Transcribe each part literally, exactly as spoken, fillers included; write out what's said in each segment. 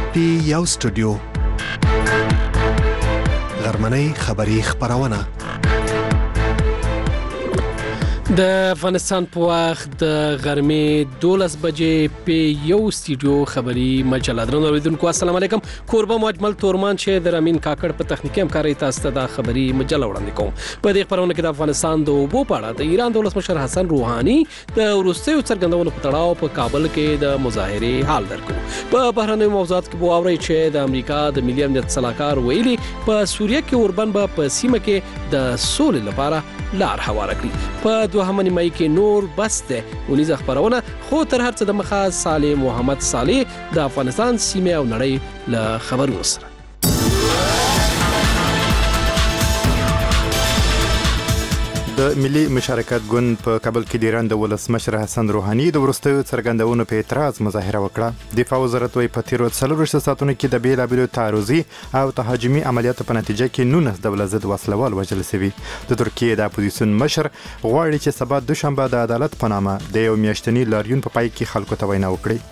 پټي یو سټوډیو غرمنۍ خبری خبرونه د افغانستان په وخت د غرمې دولس بجې په یو سټوډیو خبری مجله درنو اوریدونکو السلام علیکم کوربه مجمل تورمان چې د رامین کاکړ په تخنیکی همکاري تاسو ته د خبری مجله وړاندې کوم په دې خبرونه کې د افغانستان د اوبو په اړه د ایران د ولسمشر حسن روحاني د وروستیو څرګندونو په تړاو په کابل کې د مظاهره حال درکو په بهرنیو موضوعات کې بو اوري چې د امریکا د ملي امنیت صلاحکار ویلي په سوریه کې اوربن به په سیمه کې د سولې لپاره لار هواره کړي په دوه نیمایي کې نور بس ده ونیز خبرونه خو تر هر څه د مخه صالح محمد صالح د افغانستان سیمه او نړۍ له خبرونو سره د ملي مشارکت ګوند په کابل کې د ایران د ولسمشر حسن روحاني د وروستیو څرګندونو په اعتراض مظاهره وکړه. دفاع وزارت وايي په تیرو څلورو ساعتونو کې د بیلابیلو تعرضي او تهاجمي عملیاتو په نتیجه کې نولس دولت ضد وسلوال وژل شوي. د ترکیې د اپوزیسیون مشر غواړي چې سبا دوشنبه د عدالت په نامه د یو میاشتني لاریون په پای کې خلکو ته وینا وکړي.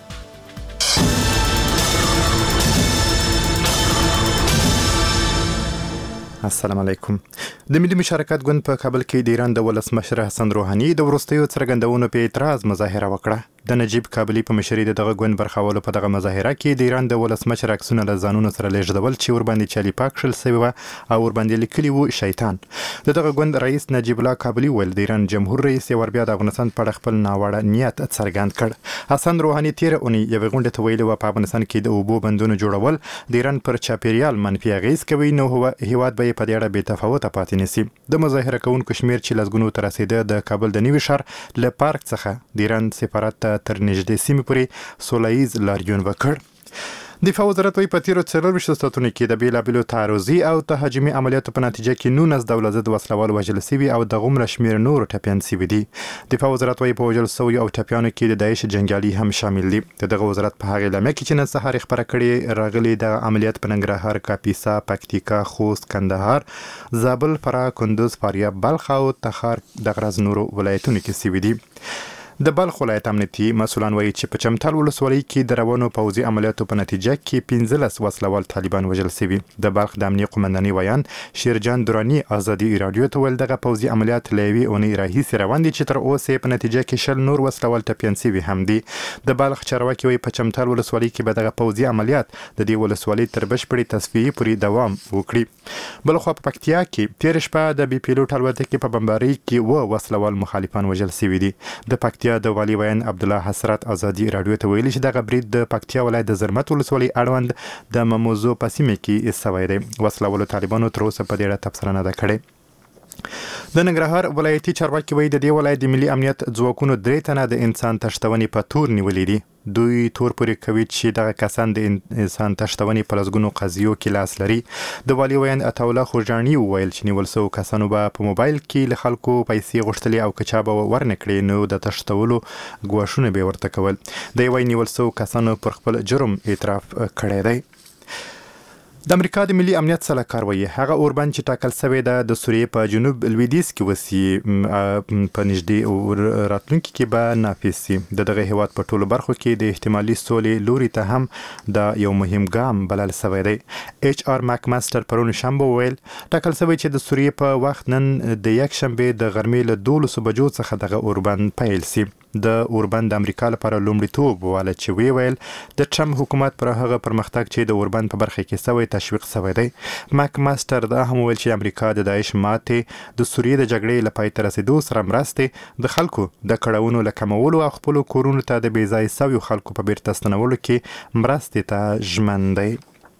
السلام علیکم. د ملي مشارکت ګوند په کابل کې د ایران د ولسمشر حسن روحاني د وروستیو څرګندونو په اعتراض مظاهره وکړه. د نجیب کابلی په مشرۍ د دغه ګوند برخاولو په دغه مظاهره کې د ایران د ولسمشر عکسونه له ځانونو سره لیږدول چې ورباندې چالي پاک شل سوي وه او ورباندې لیکلي وو شیطان. د دغه ګوند رئیس نجیب الله کابلی ویل د ایران جمهور رئیس یې وربیا د افغانستان په اړه خپل ناوړه نیت څرګند کړ. حسن روحاني تیره اونۍ یوې غونډې ته ویلي وه په افغانستان کې د اوبو بندونو جوړول د ایران پر چاپیریال منفي اغیز کوي نو هیواد به یې په دې اړه بې تفاوته پاتې نیسي. د مظاهره کوونکو شمېر چې لسګونو ته رسېده د کابل د نوي ښار له پارک څخه د ایران سفارت ته تر نږدې سیمې پورې سولهییز لاریون وکړ. دفاع وزارت وايي په تیرو څلورویشتو ساعتونو کې د بیلابیلو تعرضي او تهاجمي عملیاتو په نتیجه کې نولس دولت ضد وسلوال وژل شوي او د غومره شمېر نور ټپیان شوي دي. دفاع وزارت وايي په وژل شویو او ټپیانو کې د داعش جنګیالي هم شامل دي. د دغه وزارت په هغې اعلامیه کې چې نن سهار خبره کړې راغلي د عملیات په ننګرهار، کاپیسا، پکتیکا، خوست، کندهار، زابل، فراه، کندوز، فاریاب، بلخ او تخار د غرض نورو ولایتونو کې شوي دي. د بلخ ولایت امنیتي مسؤلان وایي چې په چمتال ولسوالۍ کې د روانو پوځي عملیاتو په نتیجه کې پنځلس وسلوال طالبان وژل شوي. د بلخ د امنیه قومندانۍ ویان شیرجان دراني ازادي راډیو ته ویل دغه پوځي عملیات له یوې اونۍ راهیسې روان دي چې تر اوسه په نتیجه کې شل نور وسلوال ټپیان شوي هم دي. د بلخ چارواکي وایي په چمتال ولسوالۍ کې به دغه پوځي عملیات د دې ولسوالۍ تر بشپړې تصفیې پورې دوام وکړي. بلخوا په پکتیا کې تېره شپه د بي پیلوټ الوتکې په بمبارۍ کې اووه وسلوال مخالفان وژل شوي دي. د پکتیا د والي ویان عبدالله حسرت ازادي راډیو ته ویلي چې دغه برید د پکتیا ولایت د زرمت ولسوالۍ اړوند د مموزو په سیمه کې شوی دی. وسلوالو طالبانو تر اوسه په دې اړه تبصره نه ده کړې. د ننګرهار ولایتي چارواکي وایي د دې ولایت د ملي امنیت ځواکونو درې تنه د انسان تښتونې په تور نیولي دي. دوی تور پورې کوي چې دغه کسان د انسان تښتونې په لسګونو قضیو کې لاس لري. د والي ویان عطاالله خوجاني وویل چې نیول شوو کسانو به په موبایل کې له خلکو پیسې غوښتلې او که چا به ورنه کړې نو د تښتولو ګواښونه به ورته کول. دی وایي نیول شوو کسانو پر خپل جرم اعتراف کړی دی. د امریکا د ملي امنیت صلاحکار وایي هغه اوربند چې ټاکل شوی ده د سوریې په جنوب لویدیځ کې وسي په نږدې راتلونکي کې به نافذ شي. د دغه هیواد په ټولو برخو کې د احتمالي سولې لوري ته هم دا یو مهم ګام بلل شوی دی. ایچ آر ماک ماستر پرون شنبه وویل ټاکل شوی چې د سوریې په وخت نن د یک شنبې د غرمې له دولسو بجو څخه دغه اوربند پیل شي. د اوربند د امریکا لپاره لومړیتوب واله چې وی ویل د ټرمپ حکومت پر هغه پرمختګ چې د اوربند په برخه کې شوی تشویق شوی دی. ماک ماستر دا هم ویل چې امریکا د داعش ماتې د سوریې د جګړې له پای ته رسېدو سره مرستې د خلکو د کړاوونو له کمولو او خپلو کورونو ته د بې ځایه شویو خلکو په بیرته ستنولو کې مرستې ته ژمن دی.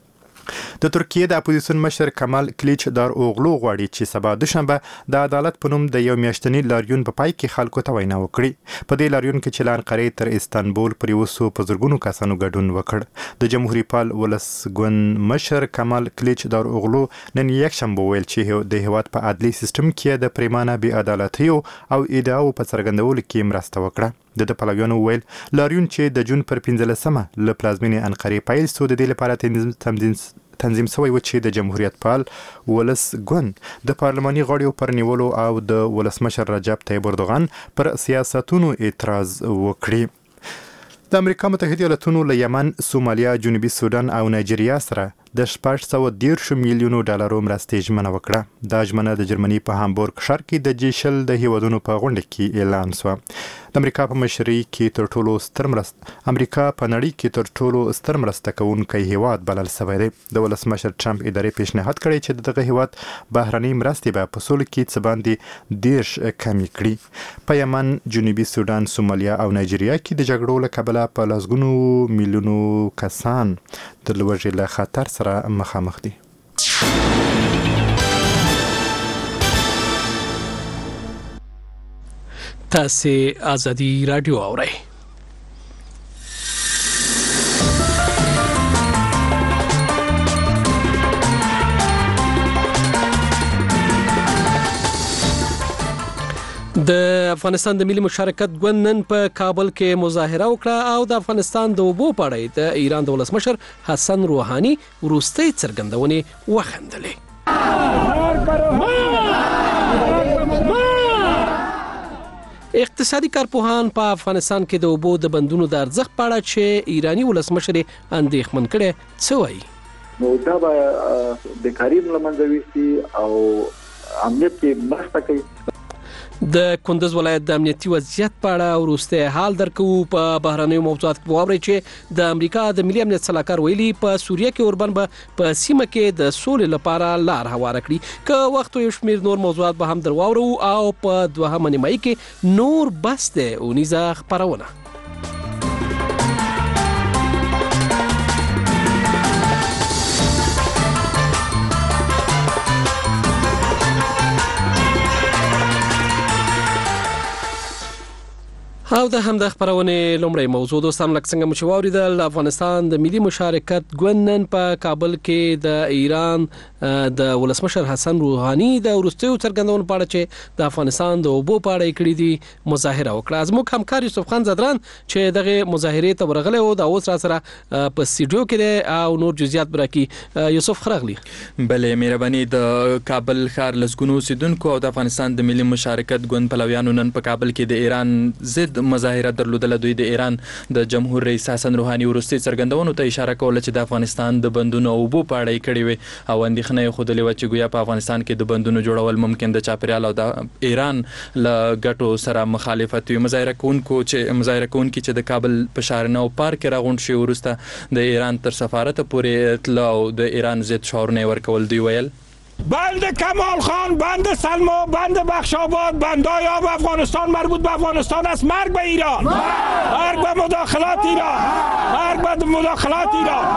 د ترکیې د اپوزیسیون مشر کمال کلیچ دار اوغلو غواړي چې سبا دوشنبه د عدالت په نوم د یو میاشتني لاریون په پای کې خلکو ته وینا وکړي. په دې لاریون کې چې له انقرې تر استانبول پورې وسو په زرګونو کسانو ګډون وکړ. د جمهوریت پال ولس ګوند مشر کمال کلیچ دار اوغلو نن یکشنبه ویل چې د هیواد په عدلي سیستم کې د پریمانه بې عدالتیو او ادعاو په څرګندولو کې مرسته وکړه. د پلویانو ویل لاریون چې د جون پر پنځلسمه له پلازمینې انقرې پیل شو د دې لپاره تنظیم تنظیم شوی و چې د جمهوریت پال ولس ګوند د پارلماني غړیو پر نیولو او د ولسمشر رجب طیب اردوغان پر سیاستونو اعتراض وکړي. د امریکا متحده ایالاتونو له یمن، سومالیا، جنوبي سودان او نایجیریا سره د شپږ سوه دېرش میلیونو ډالرو مرستې ژمنه وکړه. دا ژمنه د جرمني په هامبورګ ښار کې د جی شل د هیوادونو په غونډه کې اعلان شوه. د امریکا په مشرۍ کې تر ټولو ستر مرست امریکا په نړۍ کې تر ټولو ستر مرسته کوونکی هیواد بلل شوی دی. د ولسمشر ټرمپ ادارې پیشنهاد کړی چې دغه هیواد بهرنۍ مرستې به په سولو کې څه باندې دېرش کمې کړي. په یمن، جنوبي سودان، سومالیا او نایجیریا کې د جګړو له کبله په لسګونو میلیونو کسان د لوږې له خطر سره مخامخ دي. تاسو ازادي رادیو اورئ. د افغانستان د ملي مشارکت ګوند نن په کابل کې مظاهره وکړه او د افغانستان د اوبو په اړه د ایران د ولسمشر حسن روحاني وروستۍ څرګندونې وخندلې. اقتصادي کارپوهان په افغانستان کې د اوبو د بندونو د ارزښت په اړه چې ایرانی ولسمشر اندېښمن کړي څه وایي. نو دا به بیکاري له منځه یوسي او امنیت کې مرسته کوي. د کندز ولایت د امنیتي وضعیت په اړه وروستی حال درکو. په بهرنیو موضوعاتو کې واورئ چې د امریکا د ملي امنیت صلاحکار ویلي په سوریه کې اوربند به په سیمه کې د سولې لپاره لار هواره کړي. که وخت یو شمېر نور موضوعات به هم در واورو او په دوهمه نیمایي کې نور بس دی اونیزه خپرونه. او د همد خبرونه لومړی موضوع دوستان لکه څنګه مو چې واوریدل، افغانستان د ملي مشارکت ګوند نن په کابل کې د ایران د ولسمشر حسن روحاني د وروستیو څرګندونو په اړه چې د افغانستان د اوبو په اړه کړي دي مظاهره وکړه. زموږ همکار یوسف خان زدران چې دغه مظاهرې ته ورغلی او د اوس را سره په سټډیو کې دی او نور جزئیات برکي. یوسف خرغلی. بلې مهرباني. د کابل ښار لسګونو اوسیدونکو او د افغانستان د ملي مشارکت ګوند پلویانو نن په کابل کې د ایران ضد مظاهره درلودله. دوی د ایران د جمهور رئیس حسن روحاني وروستي څرګندونو ته اشاره کوله چې د افغانستان د بندونو اوبو په اړه یې کړې وې او اندېښنه یې ښودلې وه چې ګویا په افغانستان کې د بندونو جوړول ممکن د چاپیریال او د ایران له ګټو سره مخالفت وي. مظاهره کوونکو چې مظاهره کوونکي چې د کابل په شارنه او پارک کې راغونډ شوي وروسته د ایران تر سفارت پورې تله او د ایران ضد شعارونه یې ورکول. دوی ویل بند کمال خان، بند سلما، بند بخشاباد، بندهای آب افغانستان مربوط به افغانستان است. مرگ به ایران، مرگ به مداخلات ایران، مرگ به مداخلات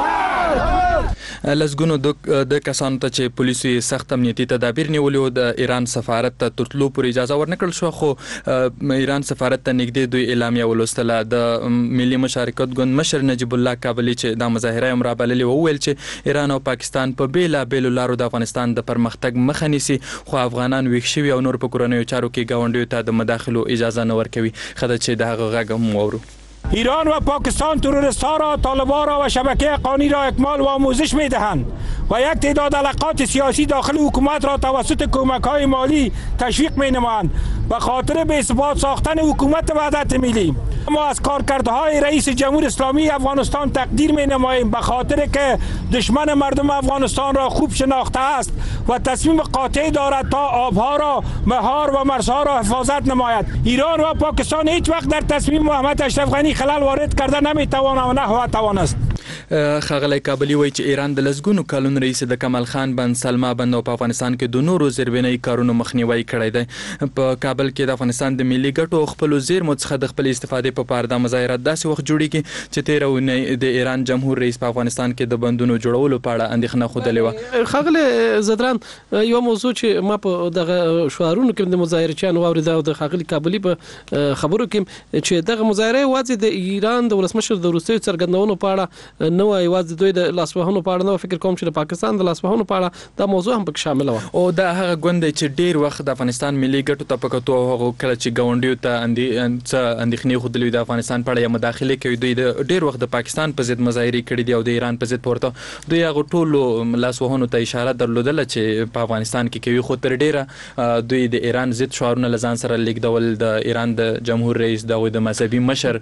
ایران. لسګونو د کسانو ته چې پولیسو یې سخت امنیتي تدابیر نیولي و د ایران سفارت ته تر تلو پورې اجازه ورنکړل شوه، خو ایران سفارت ته نږدې دوی اعلامیه ولوستله. د ملي مشارکت ګوند مشر نجیب الله کابلي چې دا مظاهره هم رابللې وه وویل چې ایران او پاکستان په بېلابېلو لارو د افغانستان د پرمختګ مخه نیسي، خو افغانان ویښ شوي او نور په کورنیو چارو کې ګاونډیو ته د مداخلو اجازه نه ورکوي. ښه ده چې د هغه غږ هم واورو. ایران و پاکستان تروریست ها را، طالبان را و شبکه قانی را اکمال و آموزش می دهند و یک تعداد علاقات سیاسی داخل حکومت را توسط کمک های مالی تشویق می نمایند به خاطر به ثبات ساختن حکومت وحدت ملی. ما از کارکردهای رئیس جمهور اسلامی افغانستان تقدیر می نماییم به خاطر که دشمن مردم افغانستان را خوب شناخته است و تصمیم قاطع دارد تا آبها را، مهار و مرزها را حفاظت نماید. ایران و پاکستان هیچ وقت در تصمیم محمد اشرف غنی خلل وارد کرده نمیتواند و نه توانست. ښاغلی کابلي وایي چې ایران د لسګونو کلونو رئیس د کمال خان بند، سلما بند او په افغانستان کې د نورو زیربنایي کارونو مخنیوی کړی دی. په کابل کې د افغانستان د ملي ګټو او خپلو زیرمو څخه د خپلې استفادې په پاره د مظاهرات داسې وخت جوړیږي چې تېره اونۍ د ایران جمهور رئیس په افغانستان کې د بندونو جوړولو په اړه اندېښنه ښودلې وه. ښاغلی زدران، یو موضوع چې ما په دغه شعارونو کې د مظاهرچیانو واورېده او د ښاغلي کابلي په خبرو کې چې دغه مظاهره یوازې د ایران د ولسمشر د وروستیو څرګندونو په اړه نو یوازې دوی د لاسوهنو په اړه نو فکر کوم چې د پاکستان د لاسوهنو په اړه دا موضوع هم پکې شامل و او دا هغه غوند چې ډیر وخت د افغانستان ملي ګټو ته پکتو هغه کله چې ګاونډیو ته اندې اندېخنې خودلې د افغانستان په اړه یا مداخله کوي دوی د ډیر وخت د پاکستان په ضد مظاهره کړې دي او د ایران په ضد پورته دوی هغه ټولو لاسوهنو ته اشاره درلودله چې په افغانستان کې کوي خو تر ډیره دوی د ایران ضد شعارونه لزان سره لیکدول د ایران د جمهور رئیس د د مذهبي مشر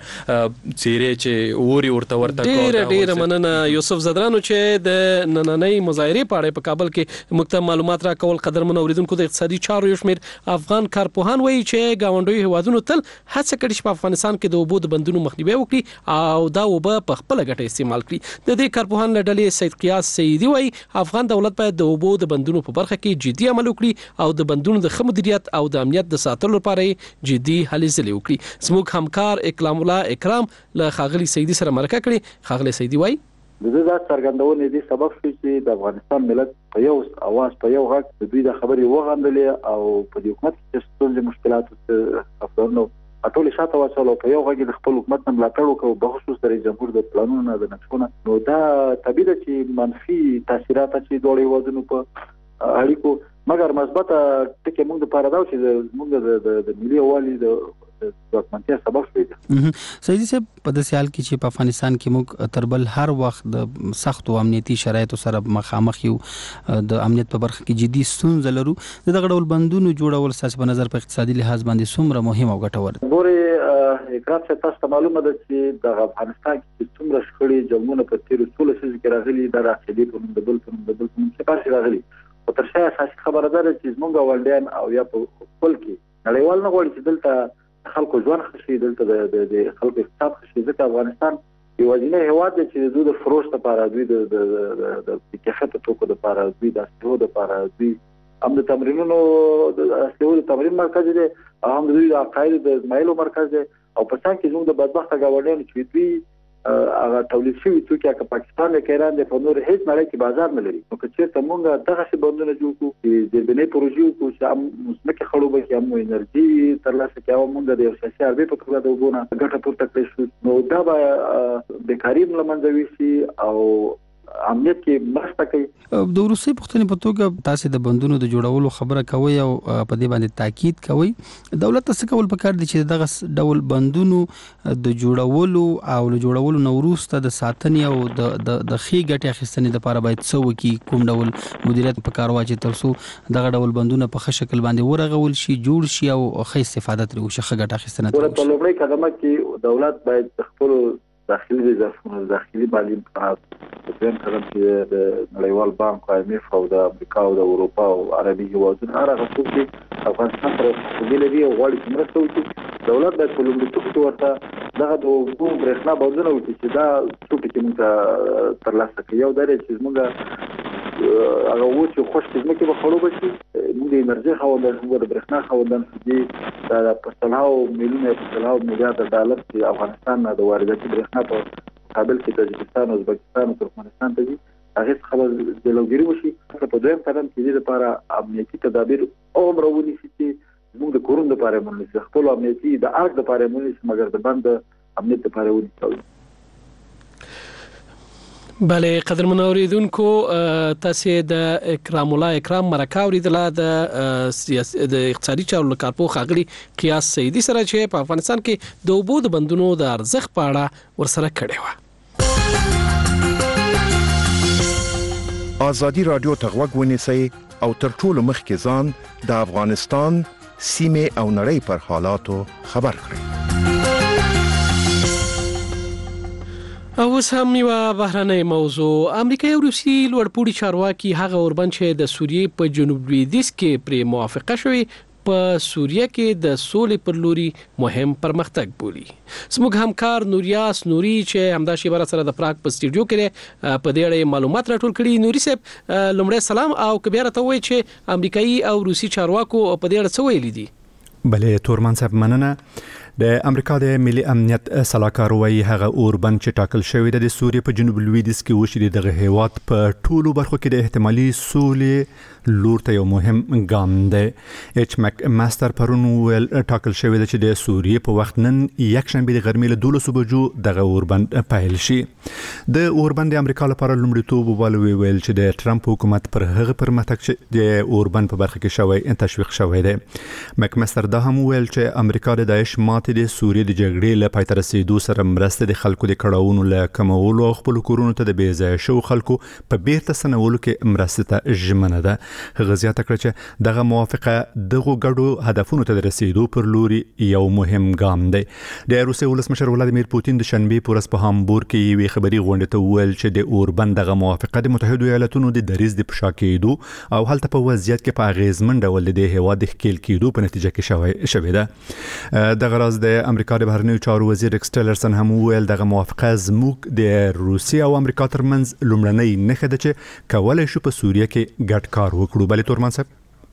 چیرې چې ووري ورته ورته ډیره ډیره مننه یوسف زدرانو چې د نننۍ مظاهره په اړه په کابل کې مکتمل معلومات را کول قدرمن اوریدونکو د اقتصادي چارو یو شمېر افغان کارپوهان وایي چې ګاونډي هیوادونو تل هڅه کړې چې په افغانستان کې د اوبو د بندونو مخنیوي وکړي او دا اوبه په خپل ګټه استعمال کړي د دې کارپوهان له ډلې سید قیاس سیدی وایي افغان دولت باید د اوبو د بندونو په برخه کې جدي عمل وکړي او د بندونو د ښه مدیریت او د امنیت د ساتلو لپاره جدي هلې ځلې وکړي زموږ همکار اکرام الله اکرام له ښاغلي سیدی سره مرکه کړې ښاغلي سیدی وایي د دې د څرګندونې دي سبب شي چې د افغانستان ملت په یو اواز په یو غږ د دوی د خبرې وغندلې او په دې حکومت کې ستونزې مشکلات افغانانو ټول شاته واچول په یو غږ د خپل حکومت نه ملاتړ وکړو په خصوص د رئیس جمهور د پلانونو د نقشونه نو دا طبیعي ده چې منفي تاثیرات چې دوه هیوادونو په اړیکو مګر مثبت ټکي موږ د پاره دا چې موږ د ملي اوالي د د ځواکمنتیا سبب شوی سیدی صاحب په داسې حال کې چې په افغانستان کې موږ تربل هر وخت د سخت او امنیتي شرایطو سره مخامخ یو د امنیت په برخه کې جدي ستونزې لرو د دغه ډول بندونو جوړول ساس په نظر په اقتصادي لحاظ باندې څومره مهم او ګټور دي ګوري اقرار چې تاسو ته معلومه ده چې د افغانستان کې څومره شخړې جنگونه په تیر څو لسیز کې راغلي د راځي په نوم د بل په نوم د بل په نوم څه پاتې راغلي او تر شا اساسي خبره ده چې موږ ولډیان او یا په خپل کې نړیوال نه غواړي چې دلته خلکو ژوند خشي دلته د د خلکو اقتصاد خشي ځکه افغانستان یو ځینې هیواد دی چې د دوی فروش لپاره دوی د د د کیفیت توکو لپاره دوی د استو لپاره دوی هم د تمرینونو د استو د تمرین مرکز دی هم د دوی د عقاید د اسماعیلو مرکز دی او په څنګه کې زموږ د بدبخت غاوډیان چې دوی هغه تولید شوی توکي که پاکستان کې ایران د په نور هیڅ نړۍ کې بازار نه لري نو که چیرته موږ دغه څه بندونه جوړ کړو چې د بنې پروژې کو چې هم مسمکه خړوبه کې هم انرژي ترلاسه کوي موږ د یو سیاسي اربي په توګه د وګونه ګټه پورته کړو نو دا به بیکاری لمنځوي شي او امنیت کې مرسته کوي د روسي پښتنې په توګه تاسو د بندونو د جوړولو خبره کوي او په دې باندې تاکید کوي دولت څه کول پکار دي چې دغه ډول بندونو د جوړولو او له جوړولو نو وروسته د ساتنې او د د خې ګټې اخیستنې لپاره باید څه وکړي کوم ډول مدیریت په کار واچي ترڅو دغه ډول بندونه په ښه شکل باندې ورغول شي جوړ شي او ښه استفاده ترې وشي ښه ګټه اخیستنه ترې وشي په لومړي قدمه کې دولت باید خپل داخلي وزارتونو داخلي مالي امکانات په قدم کې د نړیوال بانک او ایم ایف او د امریکا او د اروپا او عربي هیوادونو هغه څوک چې افغانستان سره دلې او غواړي چې مرسته وکړي دولت باید په لومړي ټکو ورته دغه د حکومت برېښنا بندونه وکړي چې دا څوک چې موږ ترلاسه کوي یو درې چې موږ هغه و چې خوش خدمت به خړوب شي موږ د انرژي خاوندان موږ د برېښنا خاوندان دي دا په سلهاو میلیونه په سلهاو میلیارډ ډالر چې افغانستان د وارداتي برېښنا په مقابل کې تاجکستان او ازبکستان او ترکمنستان ته دي هغه خبر د لوګری وشي په دویم قدم کې لپاره امنیتي تدابیر عمر ونی چې موږ د کورون لپاره مونږ خپل امنیتي د اړ لپاره مونږ مګر د بند امنیت لپاره ونی بله قدرمن اوریدونکو تاسو د اکرام الله اکرام مرکه اوریدله د سیاسي د اقتصادي چارو کارپوه ښاغلي قیاس سیدی سره چې په افغانستان کې د اوبو د بندونو د ارزښت په اړه ورسره کړې و ازادي رادیو ته غوږ ونیسئ او تر ټولو مخکې ځان د افغانستان سیمه او نړۍ پر حالاتو خبر کړئ اوس هم یو بهرنۍ موضوع امریکا او روسي لوړپوړي چارواکي هغه اوربند چې د سوریې په جنوب لویدیځ کې پرې موافقه شوې په سوریه کې د سولې پر لوري مهم پرمختګ بولي زموږ همکار نوریاس نوري چې همدا شی بر سره د پراګ په سټډیو کې په دې اړه معلومات راټول کړي نوري صاحب لومړی سلام او کبیره ته وایي چې امریکایي او روسي چارواکو په دې اړه څه ویلي دي بلې تورمان صاحب مننه. د امریکا د ملي امنیت سلاکار وایي هغه اوربند چې ټاکل شوی د سوریې په جنوب لویدیځ کې وشي دغه هیواد په ټولو برخو کې د احتمالي سولې لور ته یو مهم ګام دی. ایچ مک ماستر پرون ویل ټاکل شوی چې د سوریې په وخت نن یک شنبه د غرمې له دولسو بجو دغه اوربند پیل شي. د اوربند د امریکا لپاره لومړیتوب وبالوي ویل چې د ټرمپ حکومت پر هغه پرمختګ چې د اوربند په برخه کې شوی تشویق شوی دی. مک ماستر دا هم ویل چې امریکا د داعش مات د سوریې د جګړې له پای ته رسیدو سره مرسته د خلکو د کړهونو له کمولو او خپل کورونو ته د بې ځایه شوو خلکو په بیرته ستنولو کې مرسته ته ژمنه ده. هغه زیاته کړه چې دغه موافقه دغه ګډو هدفونو ته د رسیدو پر لوري یو مهم ګام دی. د روسیې ولسمشر ولادیمیر پوتین د شنبې په ورځ په هامبورګ کې یوې خبري غونډې ته وویل چې د اوربند دغه موافقه د متحده ایالاتونو د دریځ د فشا کېدو او هلته په وضعیت کې په اغیزمن ډول د هیواد د ښکیل کېدو په نتیجه کې شوی شوی ده. دغه راز د امریکا د بهرنیو چارو وزیر ایکس ټیلرسن هم ویل دغه موافقه زموږ د روسیې او امریکا ترمنځ لومړنۍ نښه ده چې کولای شو په سوریه کې ګډ کار وکړو. بلې تورمان صاحب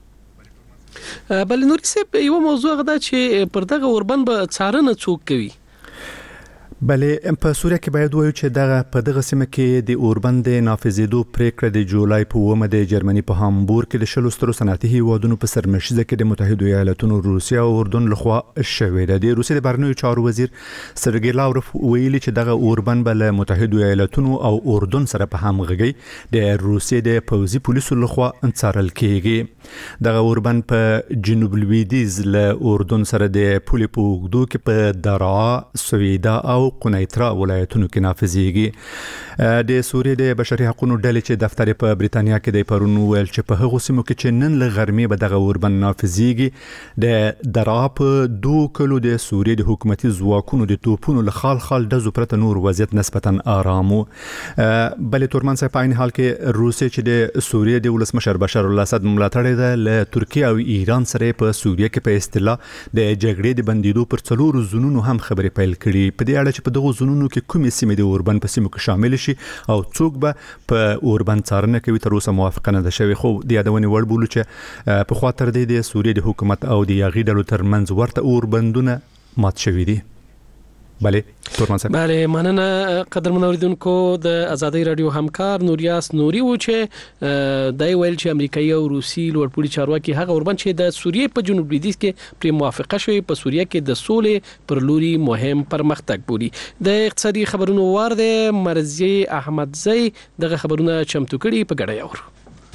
بل نور څه یو موضوع غدا چې پر دغه اوربند به څارنه څوک کوي؟ بلې په سوریه کې باید وایو چې دغه په دغه سیمه کې د اوربند نافذېدو پریکړه د جولای په اوومه د جرمني په هامبورګ کې د شلو سترو صنعتي هیوادونو په سرمشیزه کې د متحده ایالاتونو روسیه او اردن لخوا شوې ده. د روسیې د بهرنیو چارو وزیر سرګی لاوروف ویلي چې دغه اوربند به له متحده ایالاتونو او اردن سره په همغږي د روسیې د پوځي پولیسو لخوا څارل کېږي. دغه اوربند په جنوب لویدیځ له اردن سره د پولې په اوږدو کې په درعا، سویدا او قنیطره ولایتونو کې نافذېږي. د سوریې د بشري حقوقو ډلې چې دفتر په بریتانیا کې د پرون ویل چې په هغو سیمو کې چې نن له غرمې به دغه اوربند نافذېږي د درعا په دوه کلو د سوریې د حکومتي ځواکونو د توپونو له خال خال ډزو پرته نور وضعیت نسبتا آرام و. بلې تورمان صاحب په عین حال کې روسیې چې د سوریې د ولسمشر بشار الاسد ملاتړی ده له ترکیه او ایران سره په سوریه کې په اصطلاح د جګړې د بندیدو پر څلورو زونونو هم خبرې پیل کړي. په دې اړه چې په دغه زونونو کې کومې سیمې د اوربند په سیمو کې شامل شي او څوک به په اوربند څارنه کوي تر اوسه موافقه نه ده شوې. خو د یادونې وړ بولو چې په خاطر د سوریې د حکومت او د یاغي ډلو ترمنځ ورته اوربندونه مات شوي دي. بله تورمان صاحب بله مننه قدرمن اوریدونکو. د ازادي رادیو همکار نوریاس نوري و چې دای ویل چې امریکایي او روسي لوړپوړي چارواکي هغه اوربند چې د سوریې په جنوب لویدیځ کې پر موافقه شوی په سوریه کې د سولې پر لوري مهم پرمختګ بولي. د اقتصادي خبرونو وار د مرزي احمدزی دغه خبرونه چمتو کړي په ګډه اور.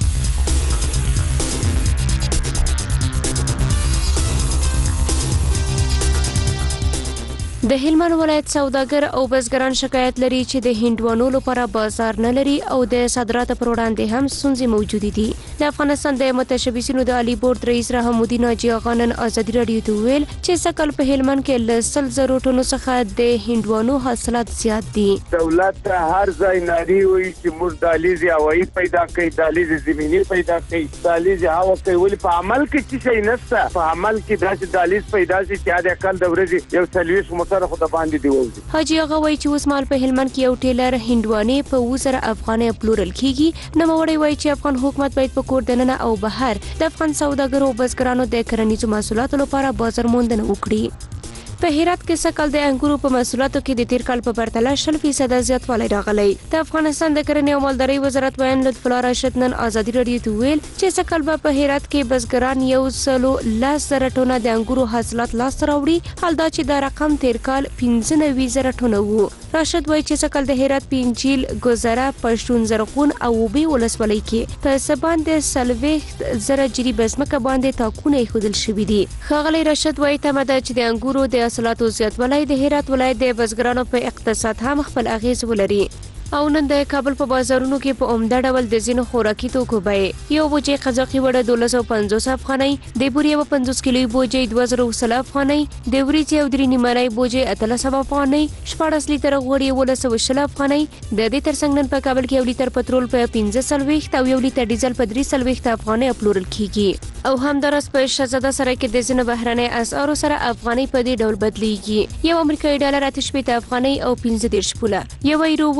د هلمند ولایت سوداګر او بزګران شکایت لري چې د هندوانو لپاره بازار نه لري او د صادراتو پر وړاندې هم ستونزې موجود دي. د افغانستان د متشبثینو د علی بورډ رئیس رحم الدین حاجی آغا نن ازادي رادیو ته ویل چې سکل په هلمند کې له سل زرو ټنو څخه د هندوانو حاصلات زیات دي. دولت هر ځای ناری وي چې موږ دالیز هوایی پیدا کړي، دالیز زمینی پیدا کړي، دالیز هوا کوي، ولې په عمل کې څه شي نشته. په عمل کې داسې دالیز پیدا شي چې د کال د ورځې یو سلويش موټر خو د باندې دی وځي. حاجی آغا وایي چې اوس مال په هلمند کې یو ټیلر هندوانې په وزره افغانۍ پلورل کیږي. نو موري وایي چې افغان حکومت باید په کور دننه او بهر د افغان سوداګرو او بزګرانو د کرنیزو محصولاتو لپاره بازار موندنه وکړي. په هرات کې سکل د انګورو په محصولاتو کې د تیر کال په پرتله شل فیصد زیاتوالی راغلی. د افغانستان د کرنې او مالدارۍ وزارت ویان لطف الله راشد نن ازادي رادیو ته ویل چې سکل به په هرات کې بزګران یو سلو لاس زره ټنه د انګورو حاصلات لاس راوړي، حال دا چې دا رقم تیر کال پنځه نوي زره ټنه وو. راشد وایي چې سکل د هرات پنځیل ګذره پښتون زرغون او وبي ولسوالۍ کې په سبان د سلويخت زره جری بسمکه باندې تاکونه خودل شوې دي. خغلی راشد وایي ته مده چې د انګورو د حاصلاتو زیاتوالی د هرات ولایت د بزګرانو په اقتصاد هم خپل اغیز ولري. او نن د کابل په بازارونو کې په عمده ډول د ځینو خوراکي توکو بیې یو بوجي قزاقي وړه دولس سوه پنځوس افغانۍ، د بوري یو پنځوس کیلوي بوجي دوه زره سل افغانۍ، د وریجې او درې نیمه بوجي اتلس سوه افغانۍ، شپاړس لیتره غوړي ولس سوه شل افغانۍ. د دې ترڅنګ نن په کابل کې یو لیتر پټرول په پنځه څلوېښت او یو لیتر ډیزل په درې څلوېښت افغانۍ پلورل کیږي. او همدارس په شهزاده سره کې د ځینو بهرنۍ اسعارو سره افغانۍ په دې ډول بدلیږي. یو امریکایي ډالر اته شپېته افغانۍ او پنځه دېرش پوله، یو یورو اوه اویا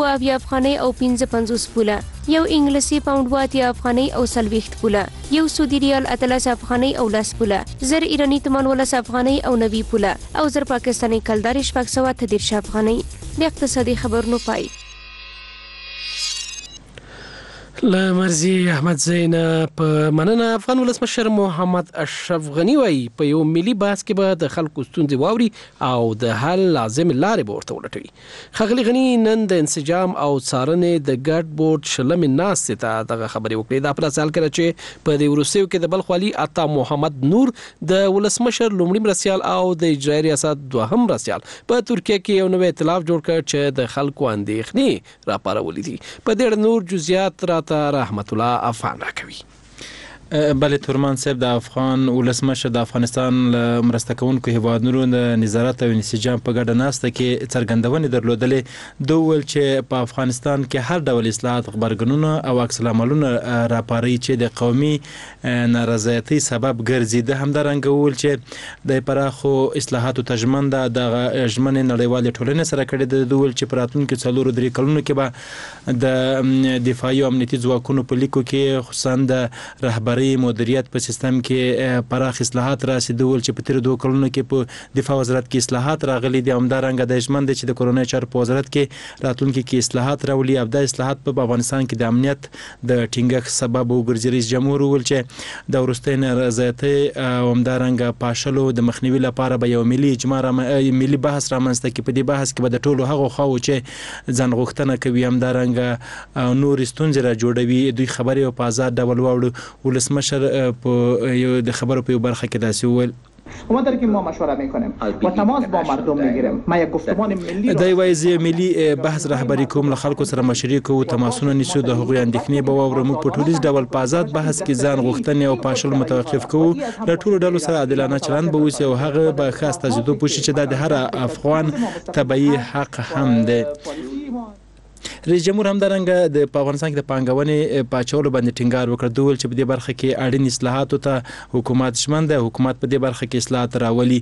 افغانۍ او پنځه پنځوس پوله، یو انګلیسي پاوند اتیا افغانۍ او څلوېښت پوله، یو سعودي ریال اتلس افغانۍ او لس پوله، زر ایراني تومان ولس افغانۍ او نوي پوله او زر پاکستاني کلدارې شپږ سوه اته دېرش افغانۍ. د اقتصادي خبرونو پای. له مرزي احمد زین په مننه. افغان ولسمشر محمد اشرف غنی وایي په یو ملي بحث کې به د خلکو ستونزې واوري او د حل لازم لارې به ورته ولټوي. ښاغلي غني نن د انسجام او څارنې د ګډ بورډ شلمې ناستې ته دغه خبرې وکړې. دا په داسې حال کې چې په دې وروستیو کې د بلخ والي عطا محمد نور د ولسمشر لومړي مرستیال او د اجرایي ریاست دوهم مرستیال په ترکیه کې یو نوی ائتلاف جوړ کړ چې د خلکو اندېښنې راپارولې دي. په دې اړه نور جزئیات راته رحمت الله افغان راکوي. بله تورمان صاحب د افغان ولسمشر د افغانستان مرسته کوونکو هیوادونو د نظارت او انسجام په ګډه ناسته کې څرګندونې درلودلې. دوی ویل چې په افغانستان کې هر ډول اصلاحات غبرګونونه او عکس العملونه راپاري چې د قومي نارضایتۍ سبب ګرځي. د همدارنګه ویل چې د پراخو اصلاحاتو تضمن د ژمنې نړیوالې ټولنې سره کړې ده. دوی ویل چې په راتلونکو څلورو درې کلونو کې به د دفاعي او امنیتي ځواکونو په لیکو کې خصوصا د رهبرۍ مدیریت په سیستم کې پراخ اصلاحات راسي. دوی چې په تیر دوه کلونو کې په دفاع وزارت کې اصلاحات راغلي دي. همدارنګه د ژمن دي چې د کورونای چارو په وزارت کې راتلونکي کې اصلاحات راولي. او د اصلاحات په افغانستان کې د امنیت د ټینګښت سبب وګرځي. رئیس جمهور ویل چې د وروستۍ نارضایتۍ او همدارنګه پاشلو د مخنیوي لپاره به یو ملي اجماع ملي بحث رامنځته کړي. په دې بحث کې به د ټولو هغو خواو چې ځان غوښتنه کوي همدارنګه نور ستونزې را جوړوي دوی خبرې په آزاد ډول واوړو. مشر په یو د خبرو په یو برخه کې داسې وویل ما در که ما مشوره میکنیم و تماس با مردم میگیریم. ما یک گفتمان ملی دا وایي ملي بحث رهبری کوم له خلکو سره مشورې کوو تماسونه نیسو د هغوی اندېښنې به واورو. موږ په ټولیز ډول په آزاد بحث کې ځان غوښتنې او پاشل متوقف کوو. له ټولو ډلو سره عادلانه چلند به وشي او هغه به ښه استازیتوب وشي چې دا د هر افغان طبیعي حق هم دی. رئیس جمهور همدارنګه د افغانستان کې د پانګونې په اچولو باندې ټینګار وکړ. دوی ویل چې په دې برخه کې اړین اصلاحاتو ته حکومت ژمن دی. حکومت په دې برخه کې اصلاحات راولي.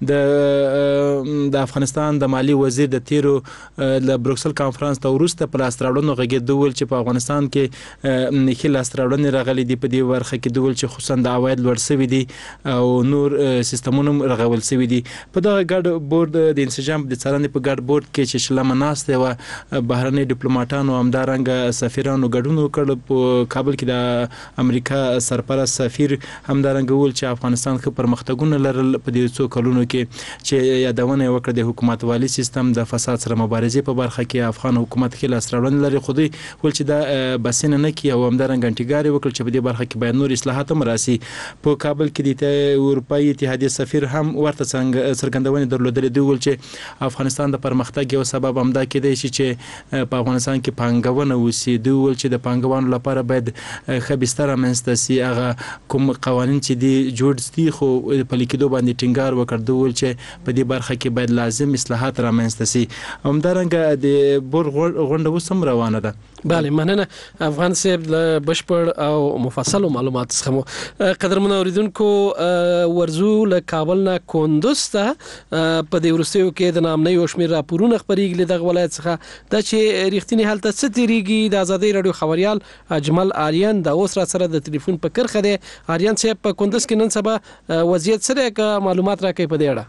د د افغانستان د مالی وزیر د تیرو له بروکسل کانفرنس ته وروسته په لاس راوړنو غږېد. دوی ویل چې په افغانستان کې ښې لاس راوړنې راغلي دي. په دې برخه کې دوی ویل چې خصوصا د عواید لوړ شوي دي او نور سیستمونه رغول شوي دي. په دغه ګډ بورډ د انسجام د څارنې په ګډ بورډ کې چې شلمه ناستې وه بهرنۍ ډیپلوماټانو همدارنګه سفیرانو ګډون وکړ. په کابل کې د امریکا سرپرست سفیر همدارنګه ویل چې افغانستان ښه پرمختګونه لرل په دې څو کلونو کې چې یادونه وکړه د حکومت والي سیستم د فساد سره مبارزې په برخه کې افغان حکومت ښه لاس راوړنې لري. خو دوی ویل چې دا بسنه نه کوي او همدارنګه انټیګار وکړ چې په دې برخه کې باید نور اصلاحات هم راسي. په کابل کې د اروپایي اتحادیې سفیر هم ورته څرګندونې درلودلې. دوی ویل چې افغانستان د پرمختګ یو سبب همدا کېدای شي چې په افغانستان کې پانګونه وسی. دوی ول چې د پانګوانو لپاره باید ښه بستر رامنځته سي. هغه کوم قوانین چې دي جوړ دي خو په لیکدو باندې ټینګار وکړ. دوی ول چې په دې برخه کې باید لازم اصلاحات رامنځته سي. همدارنګه د بور غونډه اوس هم روانه ده. بله مننه افغان صاحب له بشپړ او مفصل معلومات څخه. قدرمن اوریدونکو ورزو له کابل نه کندوز ته په دې وروستیو کې د نامنۍ او شمیر راپورونه خبرېږي له دغه ولایت څخه دا چې ریښتینی حالت څه تیریږي. د آزادۍ رادیو خبريال اجمل آریان د اوس را سره د ټلیفون په کرخه دی. آریان صاحب په کندوز کې نن سبا وضعیت سره که معلومات راکړي په دې اړه.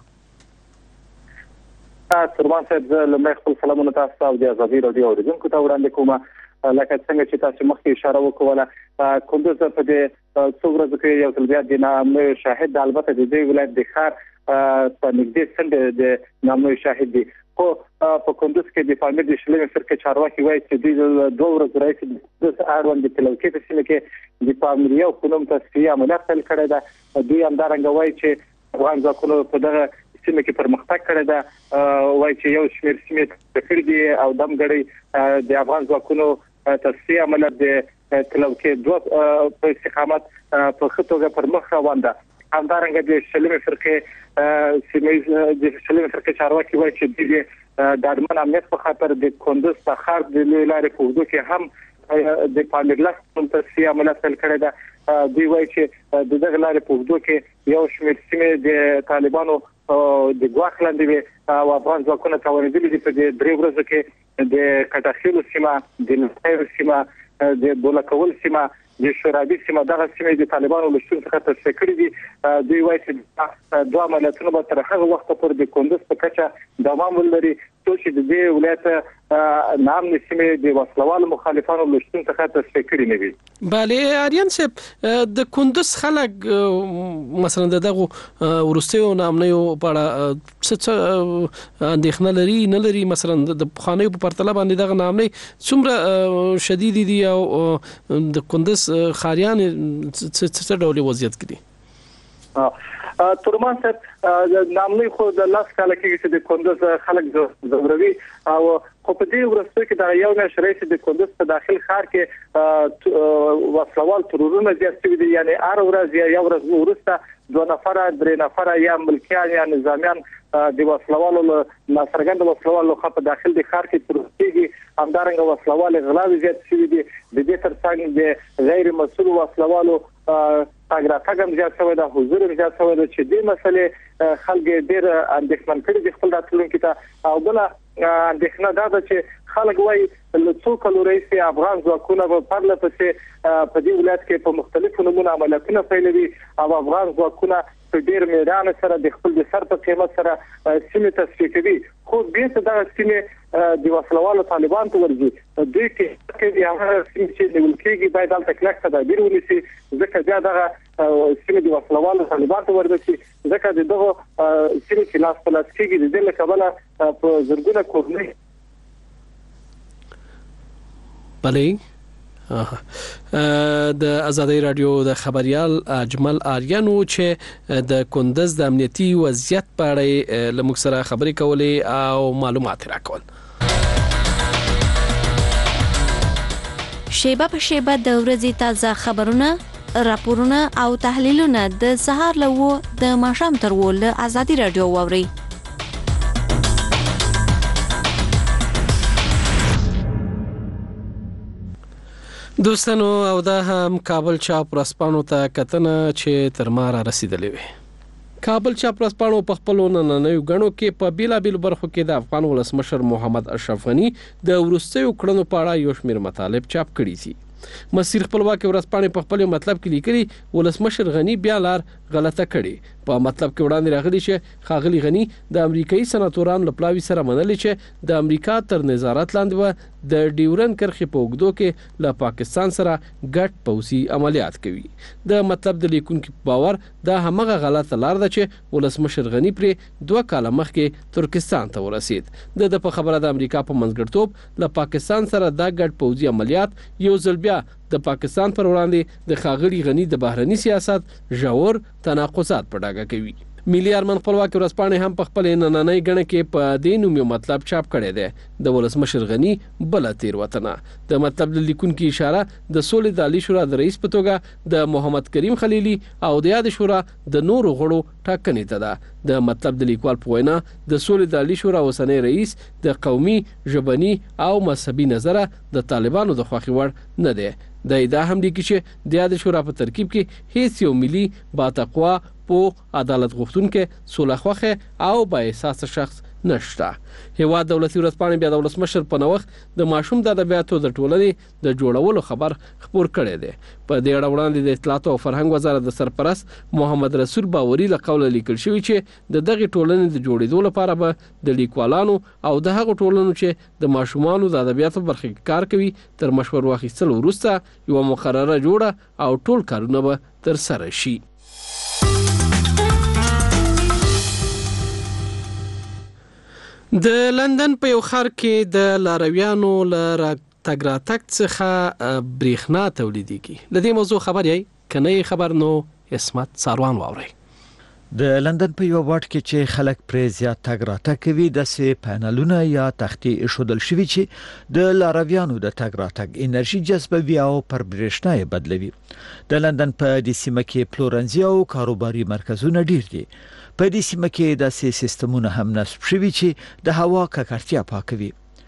سرمان صاحب زه لمړی خپل سلامونه تاسو ته او د آزادۍ رادیو اوریدونکو ته وړاندې کوم. لکه څنګه چې تاسو مخکې اشاره وکړه کندوز په دې څو ورځو کې یو ځل بیا د نامنۍ شاهد البته د دې ولایت د ښار په نږدې څنډه د نامنۍ شاهد دی. خو په کندوز کې د پامیر د شلمې فرقې چارواکي وایي چې دوی دوه ورځې راهیسې د اړوند د تلوکې په سیمه کې د پامیر یو قانون تصفیه عملیات پیل کړی ده. دوی همدارنګه وایي چې افغان ځواکونو په دغه سیمه کې پرمختګ کړی ده. وایي چې یو شمېر سیمې کړي دي او دمګړی د افغان ځواکونو تصفیه عملیات د تلوکې دوه په استقامت په ښه توګه پر مخ روان ده. همدارنګه د شلمې فرقې سیمه د شلمې فرقې چارواکي وایي چې د دادمن امنیت په خاطر د کندوز څخه د لارې په وګړو کې هم د پامیر لاس تصفیه عملیات پیل کړی ده. دوی وایي چې د دغه لارې په وګړو کې یو شمېر سیمې د طالبانو د ګواښ لاندې وي او افغان ځواکونه توانېدلي دي په دې درې ورځو کې د کټاخیلو سیمه، د نصیر سیمه، د بولکول سیمه، د شورابي سیمه دغه سیمې د طالبانو له شتون څخه تصفیه کړي دي. دوی وایي چې دوه عملیاتونه به تر هغه وخته پورې د کندوز په کچه دوام ولري څو چې د دې ولایت نامنې سیمې د وسلوالو مخالفانو له شتون څخه تصفیه کړي نه وي. بله آریان صاحب، د کندوز خلک مثلا دغه وروستیو نامنیو په اړه څه اندېښنه لري نه لري؟ مثلا د پخوانیو په پرتله باندې دغه نامنې څومره شدید دي او د کندوز خاریان څه ډول وضعیت کې دي؟ تورمان صاحب، نامنی خو د لاس کاله کې چې د کندوز خلک زوروي او خو په دې ورځو کې د یو میاشت راځي د کندوز په داخل ښار کې وسلوال ترورونه زیات شوي دي. یعنی هر ورځ یا یو ورځ وروسته دوه نفره درې نفره یا ملکیان یا نظامیان د وسلوالو ناڅرګند وسلوالو خو په داخل د ښار کې ترور کېږي. همدارنګه وسلوال غلاوي زیات شوي دي. د دې ترڅنګ د غیر مسؤل وسلوالو تاګراتګ هم زیات شوی دی، حضور هم زیات شوی دی چې دې مسلې خلک ډېر اندېښمن کړي دي خپل راتلونکي ته. او بله اندېښنه دا ده چې خلک وایي له څو کلو راهیسې افغان ځواکونه په پرله پسې په دې ولایت کې په مختلفو نومونو عملیاتونه پیلوي او افغان ځواکونه په ډېر میدان سره د خپل د سر په قیمت سره سیمې تصفیه کوي. خو بیرته دغه سیمې د وسلوالو طالبان ته ورځي. دوی کې د هغه سیمې چې نیول کېږي باید هلته کلک تدابیر ونیسي، ځکه بیا دغه سیمې د وسلوالو طالبان ته ورځي. ځکه د دغه سیمې چې لاس په لاس کېږي د دې له کبله په زرګونه کورنۍ بله د ازادي رادیو د خبريال اجمل آریانو چې د کندوز د امنیتي وضعیت په اړه لمږ سره خبرې کولې او معلومات راکول. شیبه په شیبه د ورځې تازه خبرونه، راپورونه او تحلیلونه د سهار له د ماښام تر ول ازادي رادیو واوري. دوستانو، او دا هم کابل چاپ ورځپاڼو ته کتنه چې تر ما را رسیدلې وي. کابل چاپ ورځپاڼو په خپلو نننیو غړو کې په بیلابیلو برخو کې د افغان ولسمشر محمد اشرف غنی د وروستیو کړنو په اړه یو شمېر مطالب چاپ کړي دي. مسیر خپلواکي ورځپاڼې په خپل مطلب کې لیکلي ولسمشر غنی بیا لار غلطه کړي. په مطلب کې وړاندې راغلي چې ښاغلي غنی د امریکایي سناتورانو لپلاوي سره منلي چې د امریکا تر نظارت لاندې و د ډیورن کرښې په اوږدو کې له پاکستان سره ګډ پوځي عملیات کوي. د مطلب د لیکونکو باور دا همغه غلطه لار ده چې ولسمشر غنی پرې دوه کاله مخکې ترکستان ته ورسید. د په خبره د امریکا په منځګړیتوب له پاکستان سره دا ګډ پوځي عملیات یو ځل بیا د پاکستان پر وړاندې د ښاغلي غنی د بهرني سیاست ژور تناقضات په ډاګه کوي. ملي ارمان خپلواکي ورځپاڼې هم په خپل نننۍ غړ کې په دې نوم یو مطلب چاپ کړی دی، د ولسمشر غنی بل تیر وطن. د مطلب لیکونکو اشاره د سولې د عالی شورا د رئیس په توګه د محمد کریم خلیلی او د یاد شورا د نورو غړو ټاکنې ته ده. د مطلب د لیکوال په وینا د سولې د عالی شورا اوسنی رئیس د قومي، ژبني او مذهبي نظره د طالبانو د خوښې وړ نه دی. د دا هم لیکي چې د یاد شورا په ترکیب کې هیڅ یو ملي با تقوا په عدالت غوښتونکو سولهخوخه او با احساس شخص نشته. هیواد دولتي ورځپاڼې بیا د ولسمشر په نوښت د ماشوم د ادبیاتو د ټولنې د جوړولو خبر خبر کړی دی. په دې اړه وړاندې د اطلاعات او فرهنګ وزارت د سرپرست محمد رسول باوري له قوله لیکل شوی چې د دغه ټولنې د جوړېدو لپاره به د لیکوالانو او د هغو ټولنو چې د ماشومانو د ادبیاتو برخه کې کار کوي تر مشور واخیستلو وروسته یو مقرره جوړه او ټول کارونه به تر سره شي. د لندن په یو ښار کې د لارویانو له تګ راتګ څخه بریښنا تولیدېږي. له دې موضوع خبر یې که نه خبر نو اسمت ساروان واورئ. د لندن په یو واټ کې چې خلک پرې زیات تګ راتګ کوي داسې پینلونه یا تختې ایښودل شوي چې د لارویانو د تګ راتګ انرژي جذبوي او پر بریښنا یې بدلوي. د لندن په دې سیمه کې پلورنځي او کاروباري مرکزونه ډیر دي. په دې سیمه کې داسې سیستمونه هم نصب شوي چې د هوا ککړتیا پاکوي.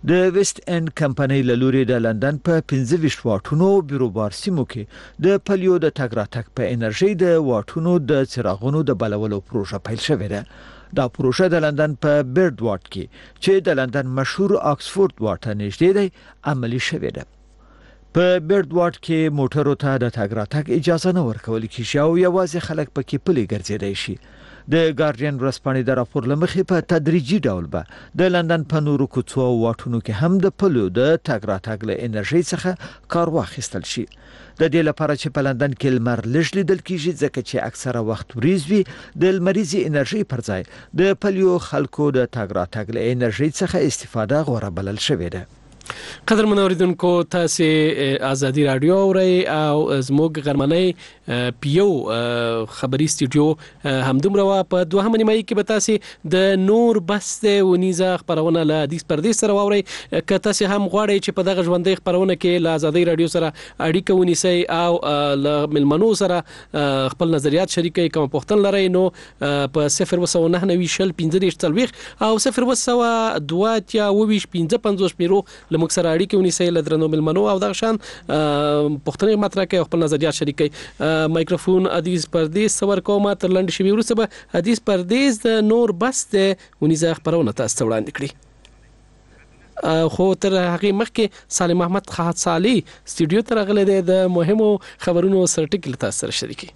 د ویسټ اند کمپنۍ له لوري د لندن په پنځه ویشت واټونو بیروبار سیمو کې د پلیو د تګ راتګ په انرژي د واټونو د څراغونو د بلولو پروژه پیل شوې ده. دا پروژه د لندن په بیرد واټ کې چې د لندن مشهور آکسفورد واټ نږدې دی عملي شوې ده. په بیرد واټ کې موټرو ته د تګ راتګ اجازه نه ورکول کیږي او یوازې خلک پکې پلي ګرځېدای شي. د ګارډین ورځپاڼې د راپور لمخې په تدریجي ډول به د لندن په نورو کوڅو او واټونو کې هم د پلو د تګ راتګ له انرژي څخه کار واخیستل شي. د دې لپاره چې په لندن کې لمر لږ لیدل کیږي ځکه چې اکثره وخت وریځ وي د لمریزي انرژي پر ځای د پلیو خلکو د تګ راتګ له انرژي څخه استفاده غوره بلل شوې ده. قدر منوریدونکو تاسو ازادي رادیو اورئ او زموږ غرمنۍ پیو خبري سټوډیو همدومره وا په دوه نیمه کې به تاسو د نور بس د ونیزه خبرونه له حدیث پردیس سره واورئ. که تاسو هم غواړئ چې په دغه ژوندۍ خبرونه کې له ازادي رادیو سره اړیکه ونیسئ او له ملمنو سره خپل نظریات شریکئ کوم پوښتنه لرئ نو په صفر وسو نه نوي شل پنځه تلويخ او صفر وسو دوه یا وویش پنځه پنځوس میرو لمک سره اړیکه ونیسئ له درنو ملمنو او دغه شان پوښتنه مطرح کوي خپل نظریات شریکئ. مایکروفون حدیث پردیس څور کومه تر لنډ شي ورسره به حدیث پردیس د نور بس د ونیزه خبرونه تاسو وړاندې کړی. خو تر هغه مخکې سالم احمد خاط صالح سټوډیو ته راغلی دی د مهمو خبرونو سرټیکل تاسو سره شریکي.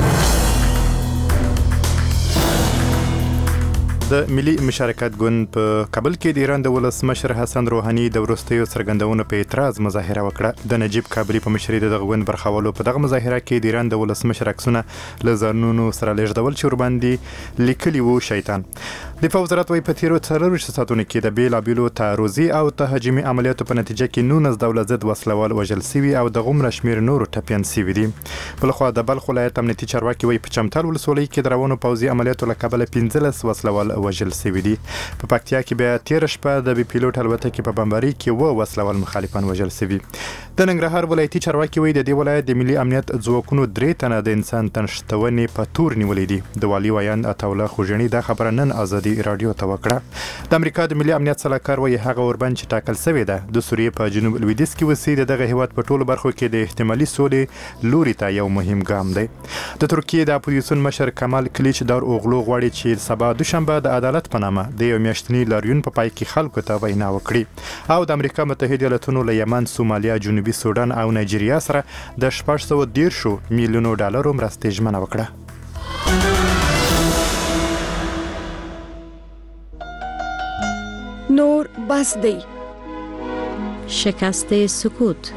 د ملي مشارکت ګوند په کابل کې د ایران د ولسمشر حسن روحاني د وروستیو څرګندونو په اعتراض مظاهره وکړه. د نجیب کابلی په مشرۍ د دغه ګوند برخاولو په دغه مظاهره کې د ایران د ولسمشر عکسونه له ځانونو سره لیږدول چې ورباندې لیکلي وو شیطان. دفاع وزارت وايي په تیرو څلورویشتو ساعتونو کې د بیلابیلو تعرضي او تهاجمي عملیاتو په نتیجه کې نولس دولت ضد وسلوال وژل شوي او د غومره شمېر نورو ټپیان شوي دي. بلخوا د بلخ ولایت امنیتي چارواکي وايي په چمتال ولسوالۍ کې د روانو پوځي عملیاتو له کبله پنځلس وسلوال وژل شوي دي. په پکتیا کې بیا تیر شپه د بي پیلوټ الوتکې په بمباري کې و وسلوال مخالفان وژل شوي. د ننګرهار ولایتي چارواکي وايي د دې ولایت د ملي امنیت ځواکونو درې تنه د انسان تنشتونې په تور نیولې دي. د والي ویان اتوله خوژنی دا خبره نن ازادي رادیو ته وکړه. د امریکا د ملي امنیت صلاحکار وايي هغه اوربند چې ټاکل شوی ده د سوریې په جنوب لویدیځ کې وسی دغه هیواد په ټولو برخو کې د احتمالي سولې لوري ته یو مهم ګام دی. د ترکیې د اپوزیسیون مشر کمال کلیچ دار اوغلو غواړي چې سبا دوشنبه د عدالت په نامه د یو میاشتني لاریون په پای کې خلکو ته وینا وکړي. او د امریکا متحده ایالاتونو له یمن، سومالیا، جنوبي سودان او نایجیریا سره د شپږ سوه دېرش میلیونو ډالرو مرستې ژمنه وکړه. نور بس دی. شکست سکوت.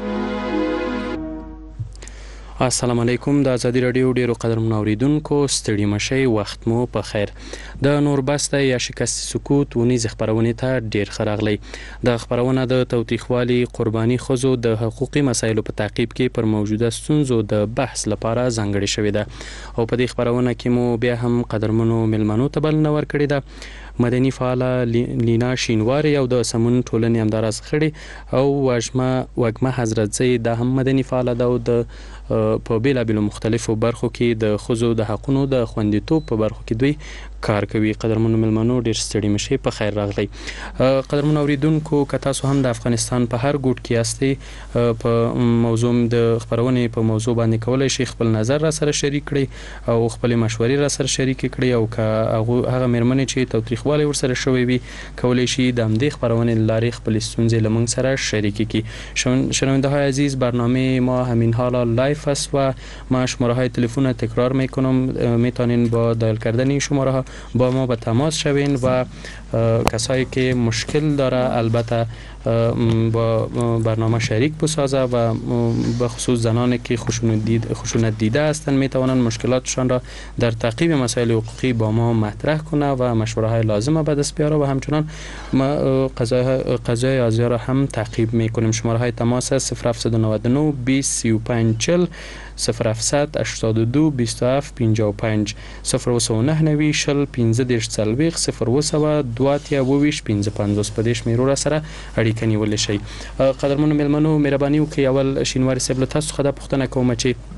السلام علیکم. د ازادي رادیو ډیرو قدرمن اوریدونکو ستړي مشي وخت مو په خیر. د نور بسته یا شکست سکوت ونیز خبرونه ته ډیر خراغلی. د خبرونه د توثیقوالي قرباني خزو د حقوقي مسایلو په تعقیب کې پر موجوده ستونزو د بحث لپاره ځانګړي شوې ده او په دې خبرونه کې مو بیا هم قدرمنو ملمنو ته بل نور کړی ده. مدني فعاله لینا شینواری او د سمون ټولنې همداراز خړي او واجمه وګمه حضرت زئی د هم مدني فعاله ده او د په بیلابیلو مختلفو برخو کې د خزو د حقونو د خوندیتوب په برخو کې دوی کار کوي. قدرمنو ملمنو ډیر ستړي مشي په خیر راغلی. قدرمنو اوریدونکو که تاسو هم د افغانستان په هر ګوټ کې یاستئ په موضوع د خبرونې په موضوع باندې کولای شي خپل نظر را سره شریک کړئ او خپل مشورې را سره شریک کړئ او که هغه مېرمنې چې توثیقوالي ورسره شوی وي کولای شي د همدې خبرونې لارې خپل ستونزې له موږ سره شریک کړي. شنونده های عزیز، برنامه ما همین حالا لایف است و ما شماره های تلفن تکرار میکنم. میتونین با دایل کردن شماره ها با ما به تماس شوین و کسایی که مشکل داره البته با برنامه شریک بسازه و به خصوص زنانی که خشونت دید خشونت دیده هستند میتوانند مشکلاتشان را در تعقیب مسائل حقوقی با ما مطرح کنه و مشوره های لازم به دست بیاره و همچنان ما قضای قضای آزیا را هم تعقیب میکنیم. شماره های تماس صفر هفت نه نه بیست سی و پنج چهل صفر هفت هشتاد و دو بیست و هفت پنجاه و پنج صفر و نه نوي شل پنځه دېرش څلوېښت صفر و سوه دوه اتیا اوویشت پنځه پنځوس په دې شمیرو را سره اړیکه نیولی شئ. قدرمنو مېلمنو مهرباني وکړئ اول شینواري صاحب له تاسو څخه دا پوښتنه کوم چې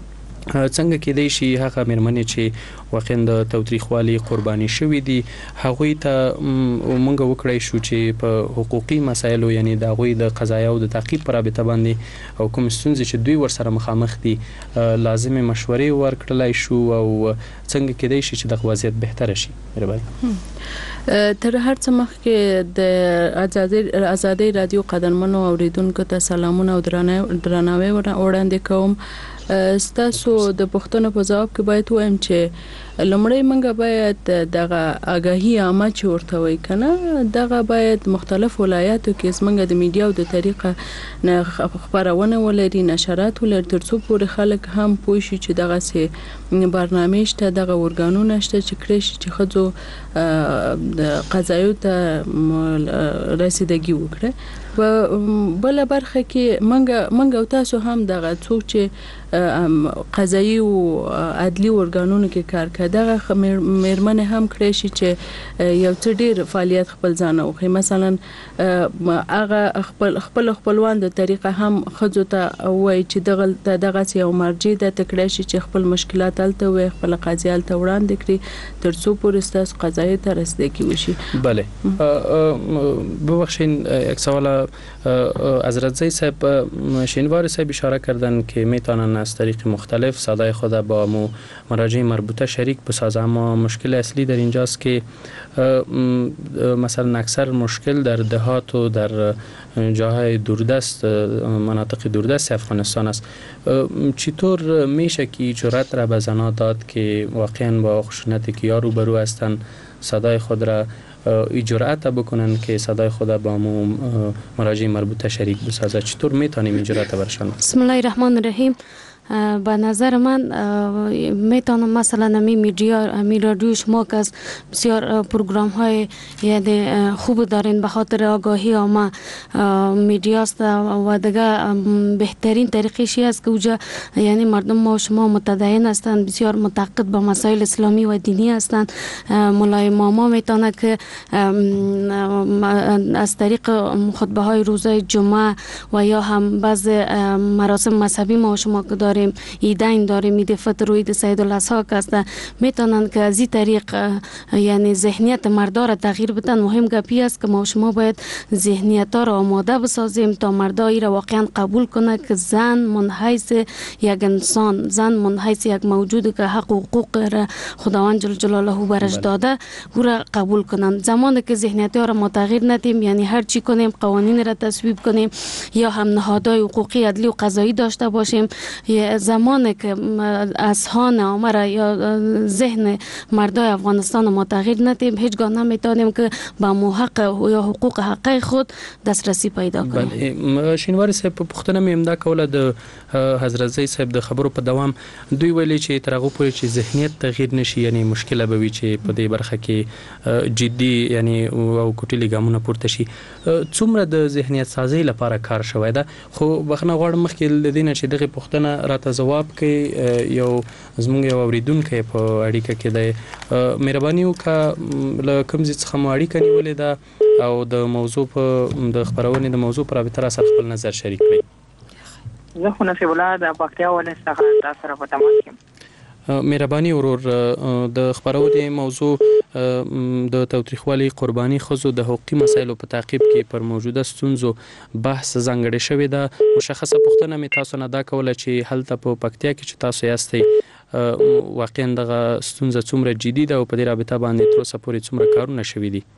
څنګه کېدای شي هغه مېرمنې چې واقعا د تاوتریخوالي قرباني شوې دي هغوی ته مونږ وکړای شو چې په حقوقي مسایلو یعنی د هغوی د قضایا او د تعقیب پر رابطه باندې او کوم ستونزې چې دوی ورسره مخامخ دي لازمي مشورې ورکړلای شو او څنګه کېدای شي چې د وضعیت بهتره شي مهرباني تر هر څه مخکې د ازادي ازادي رادیو قدرمنو اوریدونکو ته سلامونه او درناوی وړاندې کوم ستاسو د پښتنو په جواب کې باید وایم چې لمړی منګه باید دغه آگاهی عامه چې ورته وای کنه دغه باید مختلف ولایاتو کې زمونږ د میډیا او د طریقه نه خبرونه ولري نشرات ولري ترڅو پورې خلک هم پوه شي چې دغه سي برنامه شته دغه ورګانونه شته چې کړی شي چې خځو د قضایو ته رسیدګي وکړي و بل برخه کې منګه منګه تاسو هم دغه څوک چې قضایي او عدلي ورګانونو کې کار کوي دغه مېرمنې هم کړی شي چې یو څه ډیر فعالیت خپل ځان او مثلا هغه خپل خپل خپلوان د طریقه هم خځو ته وایي چې دغه دغه یو مرجع د تکړه شي چې خپل مشکلات الته وي خپل قضیه الته وړاندې کړي ترڅو پورې ستاسو قضایي ته رسیدګي وشي بله ببخشین یک سوال حضرت زی صاحب شینواری صاحب اشاره کردن که میتونن از طریق مختلف صدای خود با مراجع مربوطه شریک بسازه اما مشکل اصلی در اینجاست که مثلا اکثر مشکل در دهات و در جاهای دوردست مناطق دوردست افغانستان است چطور میشه که جرأت را به زنها داد که واقعا با خشونت کیا روبرو هستند صدای خود را جرأت بکنن که صدای خود با مراجع مربوطه شریک بسازه چطور میتونیم این جرأت برشان بسم الله الرحمن الرحیم به نظر من میتونم مثلا می میدیا می رادیو شما که از بسیار پروگرام های یعنی خوب دارین به خاطر آگاهی عامه میدیاست و دیگه بهترین طریقشی است که اوجا یعنی مردم ما شما متدین هستند بسیار معتقد به مسائل اسلامی و دینی هستند مولای ماما میتونه که از طریق خطبه های روزهای جمعه و یا هم بعض مراسم مذهبی ما شما که داریم ایدین داریم عید فطر و عید سید الاضحی هست میتونن که از این طریق یعنی ذهنیت مردا را تغییر بدن مهم گپی است که ما شما باید ذهنیت ها را آماده بسازیم تا مردا ای را واقعا قبول کنه که زن منحیث یک انسان زن منحیث یک موجود که حق و حقوق را خداوند جل جلاله برش داده او را قبول کنن زمانی که ذهنیت ها را ما تغییر ندیم یعنی هر چی کنیم قوانین را تصویب کنیم یا هم نهادهای حقوقی عدلی و قضایی داشته باشیم زمانی که اذهان عامه یا ذهن مردای افغانستان ما تغییر ندیم هیچگاه نمیتونیم که با حق یا حقوق حقای خود دسترسی پیدا کنیم. بله شینواری صاحب په پښتنه مې امدا کوله د حضرت زی صاحب د خبرو په دوام دوی ویلي چې تر هغه پورې چې ذهنیت تغییر نشي یعنی مشکله به وي چې په دې برخه کې جدي یعنی او کوټلي ګامونه پورته شي څومره د ذهنیت سازي لپاره کار شوی دا خو بخنه غواړم مخکې د دې نه چې دغه پښتنه راته جواب کوي یو زمونږ یو اوریدونکو په اړیکه کې دی مهرباني وکړه له کوم ځای څخه مو اړیکه نیولې ده او د موضوع په د خبرونې د موضوع پر رابطه سره خپل نظر شریک کړئ. زه خو نصیب الله د پکتیا ولایت څخه تاسو سره په تماس یم. مهرباني ورور د خبرونې موضوع د تاوتریخوالي قرباني خزو د حقوقي مسایلو په تعقیب کې پر موجوده ستونزو بحث ځانګړی شوی ده مشخصه پوښتنه مې تاسو نه دا کوله چې هلته په پکتیا کې چې تاسو یاستئ واقعا دغه ستونزه څومره جدي ده او په دې رابطه باندې تر اوسه پورې څومره کارونه شوي دي.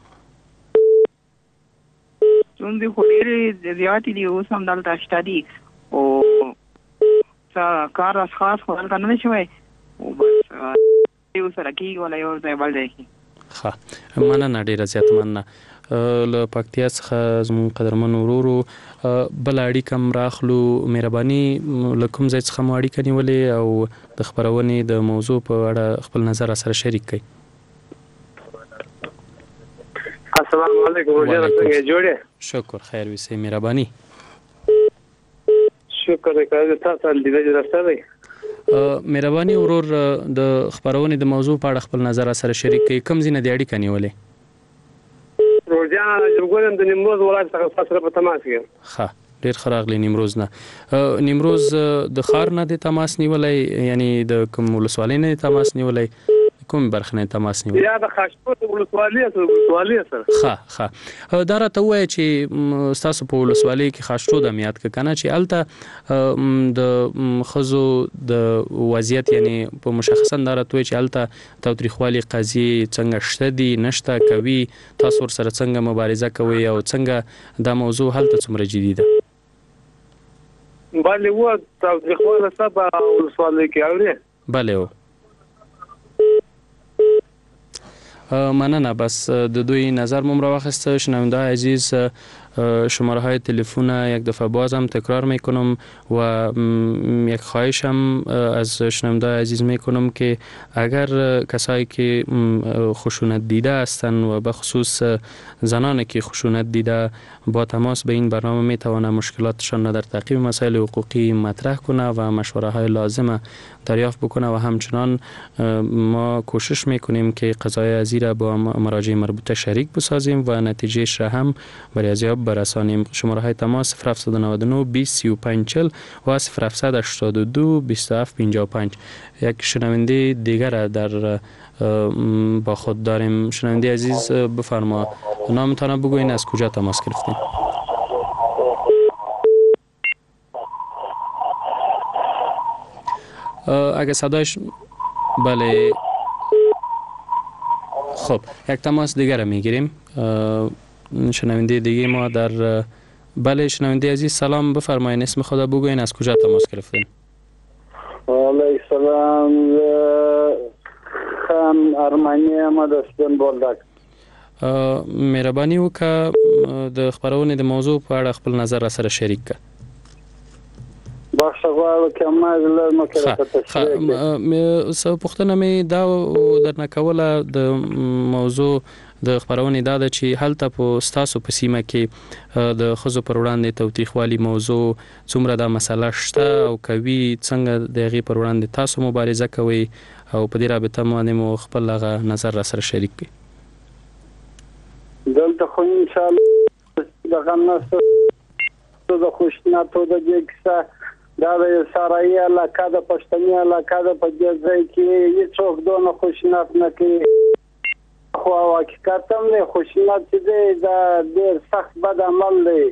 ستونزې خو ډېرې زیاتې دي اوس هم دلته شته دي او څه کار راس خاص خو دلته نه شوی او بس یو سره کېږي ولا یو ځای بل ځای کې. ښه مننه ډېره زیاته مننه له پکتیا څخه زموږ قدرمن ورورو بل اړیکه هم راخلو مهرباني له کوم ځای څخه مو اړیکه نیولې او د خپرونې د موضوع په اړه خپل نظر سره شریک کړئ. السلام علیکم ورجه څنګه جوړه شکر خیر وسه مهرباني شکر وکړه تاسو دې دې راستل مهرباني ورور د خبرونې د موضوع په اړه خپل نظر سره شریک کړئ کوم ځینې د اړیکه نیولې ورجه جوړم د نیمروز ولایت څخه سره په تماس یم. ښه ډیر خراغلی نیمروز نه نیمروز د خار نه د تماس نیولای یعنی د کوم ولسوالۍ نه تماس نیولای کوم برخه نه تماس نیولای یا د خاشپور ولسوالۍ سره ولسوالۍ سره ښه ښه دا راته وایي چې تاسو په ولسوالۍ کې خاشټو د میات ک کنه چې الته د خزو د وضعیت یعنی په مشخصا دا راته وایي چې الته تاوتریخوالي قضیه څنګه شته دي نشته کوي تاسو ور سره څنګه مبارزه کوي او څنګه دا موضوع هلته څومره جدي ده بله و تاوتریخواله سبا ولسوالۍ کې اوري بله و مننه بس د دوی نظر مم را واخسته شنونده عزیز شماره های تلفن یک دفعه باز هم تکرار میکنم و یک خواهش هم از شنونده عزیز میکنم که اگر کسایی که خشونت دیده هستند و به خصوص زنانی که خشونت دیده با تماس به این برنامه میتوانه مشکلاتشان را در تعقیب مسائل حقوقی مطرح کنه و مشوره های لازمه دریافت بکنه و همچنان ما کوشش میکنیم که قضای ازی را با مراجع مربوطه شریک بسازیم و نتیجهش را هم برای ازیاب برسانیم. شماره های تماس صفر هفت نه نه بیست سی و پنج چهل و صفر هفت هشتاد و دو بیست و هفت پنجاه و پنج. یک شنونده دیگر در با خود داریم. شنونده عزیز بفرما نامتان بگوین از کجا تماس گرفتین؟ اگه صدایش بله خب یک تماس دیگر میگیریم. شنونده دیگه ما در بله شنونده عزیز سلام بفرمایید اسم خدا بگوین از کجا تماس گرفتین؟ علیه السلام خان ارمانی احمد اسدن بولدک. مهرباني وکړه د خبرونې د موضوع په اړه خپل نظر سره شریک کړه. بخښه غواړم که ما زله نو کړه څه پوښتنه مې دا درنه کوله د موضوع د خبرونې دا ده چې هلته په ستاسو په سیمه کې د ښځو پر وړاندې تاوتریخوالي موضوع څومره دا مسله شته او کوي څنګه د هغې پر وړاندې تاسو مبارزه کوئ او په دې رابطه باندې مو خپل هغه نظر را سره شریک کړئ. دلته خو انشاءالله دغه نسته د خشونتو د دې کیسه دا د سارایي علاقه د پښتني علاقه د په دې ځای کې هیڅوک دونه خشونت نه کوي. خو حقیقت هم دی خشونت چې دی دا ډېر سخت بد عمل دی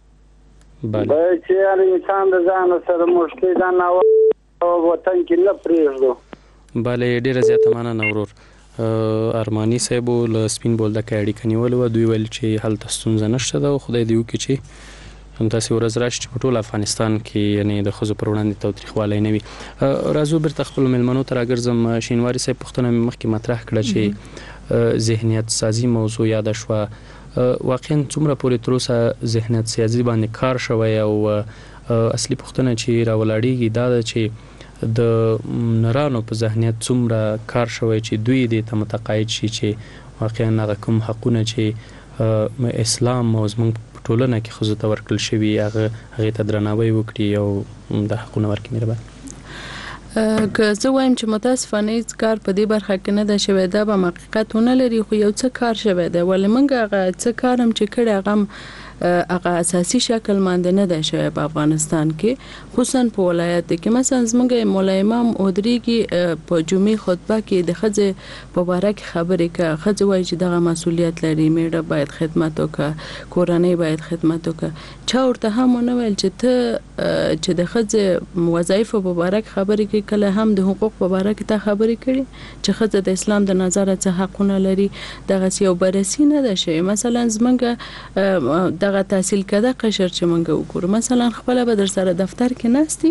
باید چې هر انسان د ځان سره مشکل دا نه وطن کې نه پرېږدو. بله ډېره زیاته مننه ورور. ارماني صاحب له سپین بولدکه اړیکه نیولې وه. دوی ویل چې هلته ستونزه نشته ده او خدای دې وکړي چې همداسې ورځ راشي چې په ټول افغانستان کې یعنې د ښځو پر وړاندې تاوتریخوالی نه وي. راځو بیرته خپلو میلمنو ته راګرځم. شینواري صاحب پوښتنه مې مخکې مطرح کړه چې ذهنیت سازي موضوع یاده شوه. واقعا څومره پورې تر اوسه ذهنیت سازي باندې کار شوی او اصلي پوښتنه چې راولاړېږي دا ده چې د نرانو په ذهنیت څومره کار شوی چې دوی دې ته متقاعد شي چې واقعا هغه کوم حقونه چې اسلام او زموږ په ټولنه کې ښځو ته ورکړل شوي هغه هغې ته درناوی وکړي او د حقونه ورکړي. مهربان که زه وایم چې متاسفانه هیڅ کار په دې برخه کې نه ده شوی دا به حقیقت ونه لري خو یو څه کار شوی دی ولې موږ هغه څه کار هم چې کړی هغه هغه اساسي شکل باندې نه ده شوی په افغانستان کې خصوصا په ولایت کې. مثلا زموږ مولا امام اودریږي په جمعې خطبه کې د ښځې په باره کې خبرې کوي. ښځې وایي چې دغه مسؤلیت لري میړه باید خدمت وکړي کورنۍ باید خدمت وکړي. چا ورته هم ونه ویل چې ته چې د ښځې وظایفو په باره کې خبرې کوي کله هم د حقوق په باره کې ته خبرې کړي چې ښځه د اسلام د نظره څه حقونه لري. دغسې یو بررسي نه ده شوې. مثلا زموږ دغه تحصیل کده قشر چې مونږ وګورو مثلا خپل به در سره دفتر کې ناشتي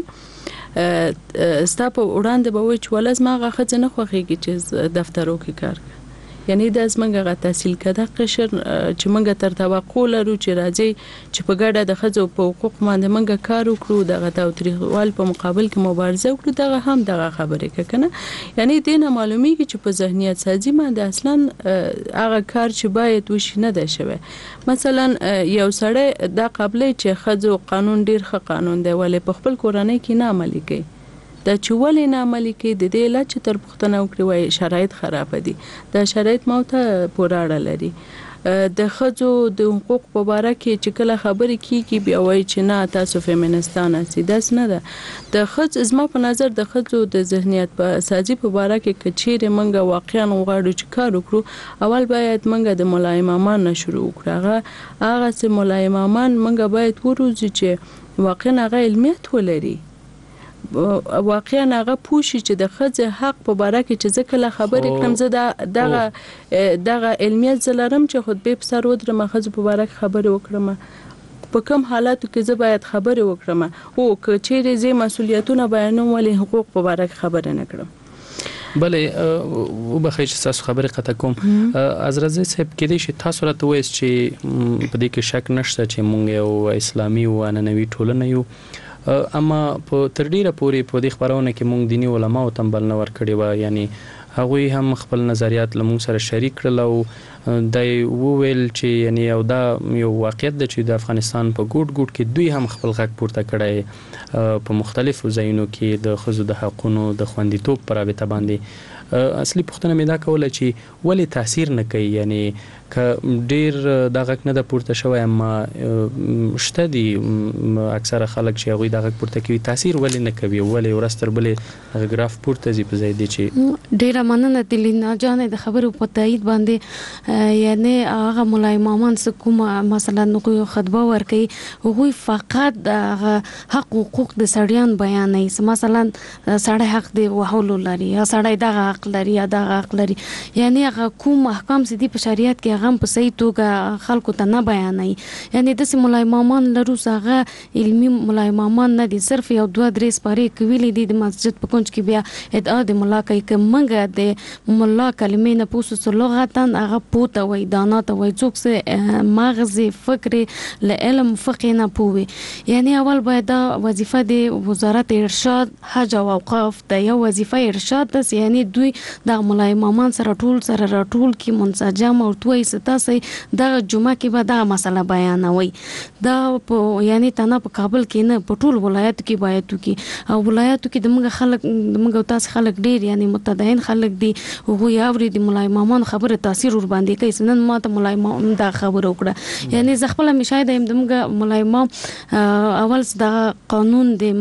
ستا په وړاندې به وي چې ولز ما غاخه نه خوخيږي چې دفترو کې کار یعنی د زمنګ غا تحصیل کده قشر چې مونږ تر توقع لرو چې راځي چې په ګډه د خځو په حقوق باندې مونږ کار وکړو دغه تاوتریخوال په مقابل کې مبارزه وکړو دغه هم دغه خبره کنه. یعنی دینه معلومیږي چې په ذهنیت سازي باندې اصلا هغه کار چې باید وشي نه ده شوی. مثلا یو سړی د قبلې چې خځو قانون ډیر ښه قانون دی ولې په خپل کورنۍ کې نه عملي کوي دا چې ولې نه عملي کوي د دې لچ تر پښتنه وکړي وای شرایط خراب دي دا شرایط مو ته پوره اړه لري. د خځو د حقوق په اړه کې چې کله خبرې کیږي بیا وایي چې نه تاسو فیمینستان اسي داس نه ده د خځ زما په نظر د خځو د ذهنیت په اساسي په اړه کې کچېره منګه واقعا غواړو چې کار وکړو اول باید منګه د مولای امامان شروع وکړو هغه هغه چې مولای امامان منګه باید وروزي چې واقعا هغه علمیت ولري واقعا هغه پوښي چې د خځې حق په اړه کې چې ځکه له خبرې کړم زه دغه دغه علمیت زلرم چې خود به سر ودرم خځې په اړه خبرې وکړم په کوم حالاتو کې زه باید خبرې وکړم او که چیرې زه مسولیتونه بیانوم ولې حقوق په اړه خبرې نه کړم بلې وبخښئ چې تاسو خبرې قطع کوم عزرازي صاحب کېدای شي تاسو راته وایئ چې په دې کې شک نشته چې موږ یو اسلامي او عنعنوي ټولنه یو اما په تر ډیره پورې په دې خبرونه کې موږ دینی علما او تنبل نه ور کړی و یعنی هغه هم خپل نظریات لمون سره شریک کړل او دای وویل چې یعنی او دا یو واقعیت د چې د افغانستان په ګوټ ګوټ کې دوی هم خپل غږ پورته کړی په مختلفو ځایونو کې د خزو د حقونو د خوندیتوب پر رابطه باندې اصلي پوښتنه مې دا کوله چې ولې تاثیر نه کوي یعنی که ډیر دا غږ نه د پورته شوی اما شته دي اکثره خلک چې هغوی دا غږ پورته کوي تاثیر ولې نه کوي ولې ورځ تر بلې هغه ګراف پورته ځي په ځای دی چې ډیره مننه د لینا جانې د خبرو په تایید باندې یعنی هغه مولای امامان څه کوم مثلا نو خطبه ورکوي هغوی فقط د حق حقوق د سړیان بیانوي مثلا سړی حق دی وهلو لري یا سړی دغه حق لري یا دغه حق لري یعنی هغه کوم احکام چې دي په شریعت کې هغه په صحیح توګه خلکو ته نه بیانوي یعنی د مولای امامان لرو هغه علمي مولای امامان نه دي صرف یو دوه درې سپارې کوي دي د مسجد په کونج کې بیا ادعا د مولا کوي چې منګه د مولا کلمې نه پوسو لغتن هغه پوته وای دانا ته وای څوک سه مغز فکر له علم فقه نه پوي یعنی اول باید وظیفه د وزارت ارشاد حج او اوقاف د یو وظیفه ارشاد د یعنی دوی د مولای امامان سره ټول سره راټول کی منسجم او توي ستاسي د جمعه کې به دا مسله بیانوي دا یعنی تنه په کابل کې نه په ټول ولایت کې باید کی او ولایتو کې د موږ خلک د موږ تاسو خلک ډیر یعنی متدین خلک دي هغه یاوري د مولای امامان خبره تاثیر ور باندې کوي سنن ماته مولای امام دا خبره وکړه یعنی زه خپل مشاهده يم د موږ مولای امام اول د قانون د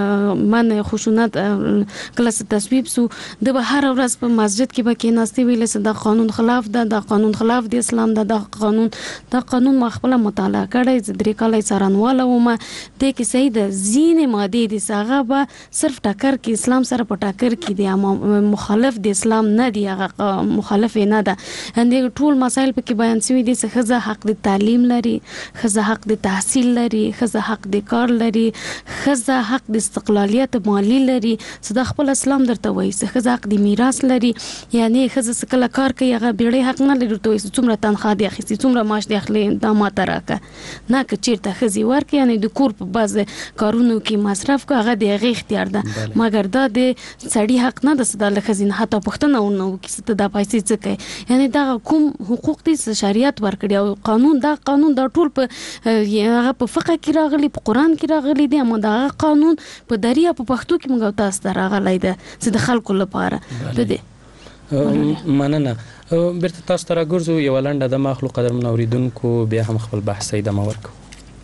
من خشونت کلاس تصویب سو د هر ورځ په مسجد کې به کې ناستي ویل چې د قانون خلاف ده د قانون خلاف د اسلام ده د قانون د قانون مخبله مطالعه کړی د درې کال سرانواله و ما د کې صحیح د زین ماده د ساغه به صرف ټاکر کې اسلام سره په ټاکر کې دی مخالف د اسلام نه دی هغه مخالف نه ده اندې ټول مسایل په کې بیان شوی دي چې خزه حق د تعلیم لري خزه حق د تحصیل لري خزه حق د کار لري خزه حق د استقلالیت مالی لري چې د خپل اسلام درته وایي چې خزه حق د میراث لري یعنی خزه سکله کار کوي هغه بیړی حق نه لري ته څومره تنخواه دی اخیستي څومره معاش دی اخلي دا ماته راکه نه که چیرته خزي ورکه یعنی د کور په باز کارونو کې مصرف کو هغه د غي اختیار ده مګر دا د سړی حق نه ده چې د خزینه حتی پښتنه ونه کیسه ته د پیسې څه کوي یعنی دا کوم حقوق دي شریعت ورکړي او قانون دا قانون دا ټول په هغه په فقه کې راغلي په قران کې راغلي دي اما دا قانون په دریا په پښتو کې موږ تاسو ته راغلی ده چې د خلکو لپاره ده دي مننه بیرته تاسو ته راګرځو یو لنډه د مخلوق قدر منوریدونکو بیا هم خپل بحث ادامه ورکړو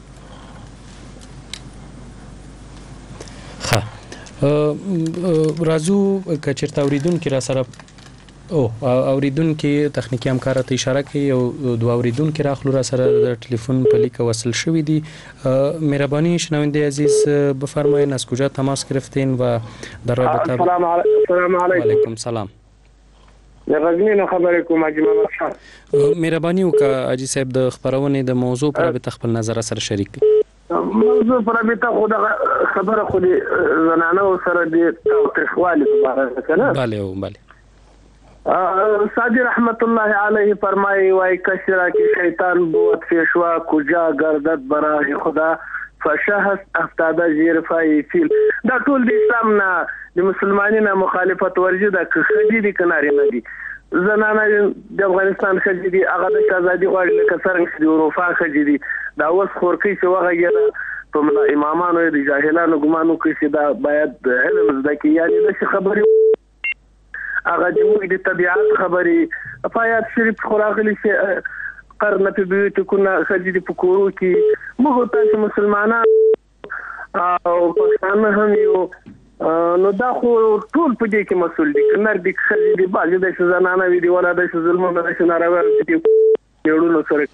ښه راځو که چېرته اوریدونکي را سره او اوریدونکي تخنیکی همکار ته اشاره کوي او دوه اوریدونکي راخلو را سره د ټلیفون په لیک وصل شوی دی مهربانی شنونده عزیز بفرمایید از کجا تماس گرفتین و در رابطه السلام علیکم علیکم سلام غزنین خبرې کوم حاجی محمد خان مهرباني وکړه حاجی صاحب د خبرونې د موضوع پر به خپل نظر سره شریک کړئ موضوع پر به خو د خبره خو د زنانه سره د تخوالي په اړه کنه bale bale سادی رحمت الله علیه فرمایي وای کشرا کی شیطان بوت فیشوا کجا گردت برای خدا فشهس افتاده زیر فای فیل دا ټول د اسلام نه د مسلمانانو مخالفت ورجه د خدي دي کناري نه دي زنانه د افغانستان خدي دي هغه د آزادي غواړي لکه څنګه د اروپا خدي دي دا اوس خورکی چې وغږیږي په امامانو د جاهلانو ګمانو کې چې دا باید علم زده کی یعنی د خبرې هغه د موږ د طبيعت خبرې په آیات شریف خراغلي چې قرن فی بیوتکنا ښځې دې په کورو کې موږ تاسو مسلمانان او پښتانه هم یو نو دا خو ټول په دې کې مسؤل دي کنر دي ښځې دي بعضې داسې زنانه وي دي ولا داسې ظلمونه داسې ناروا دي یوړونو سره.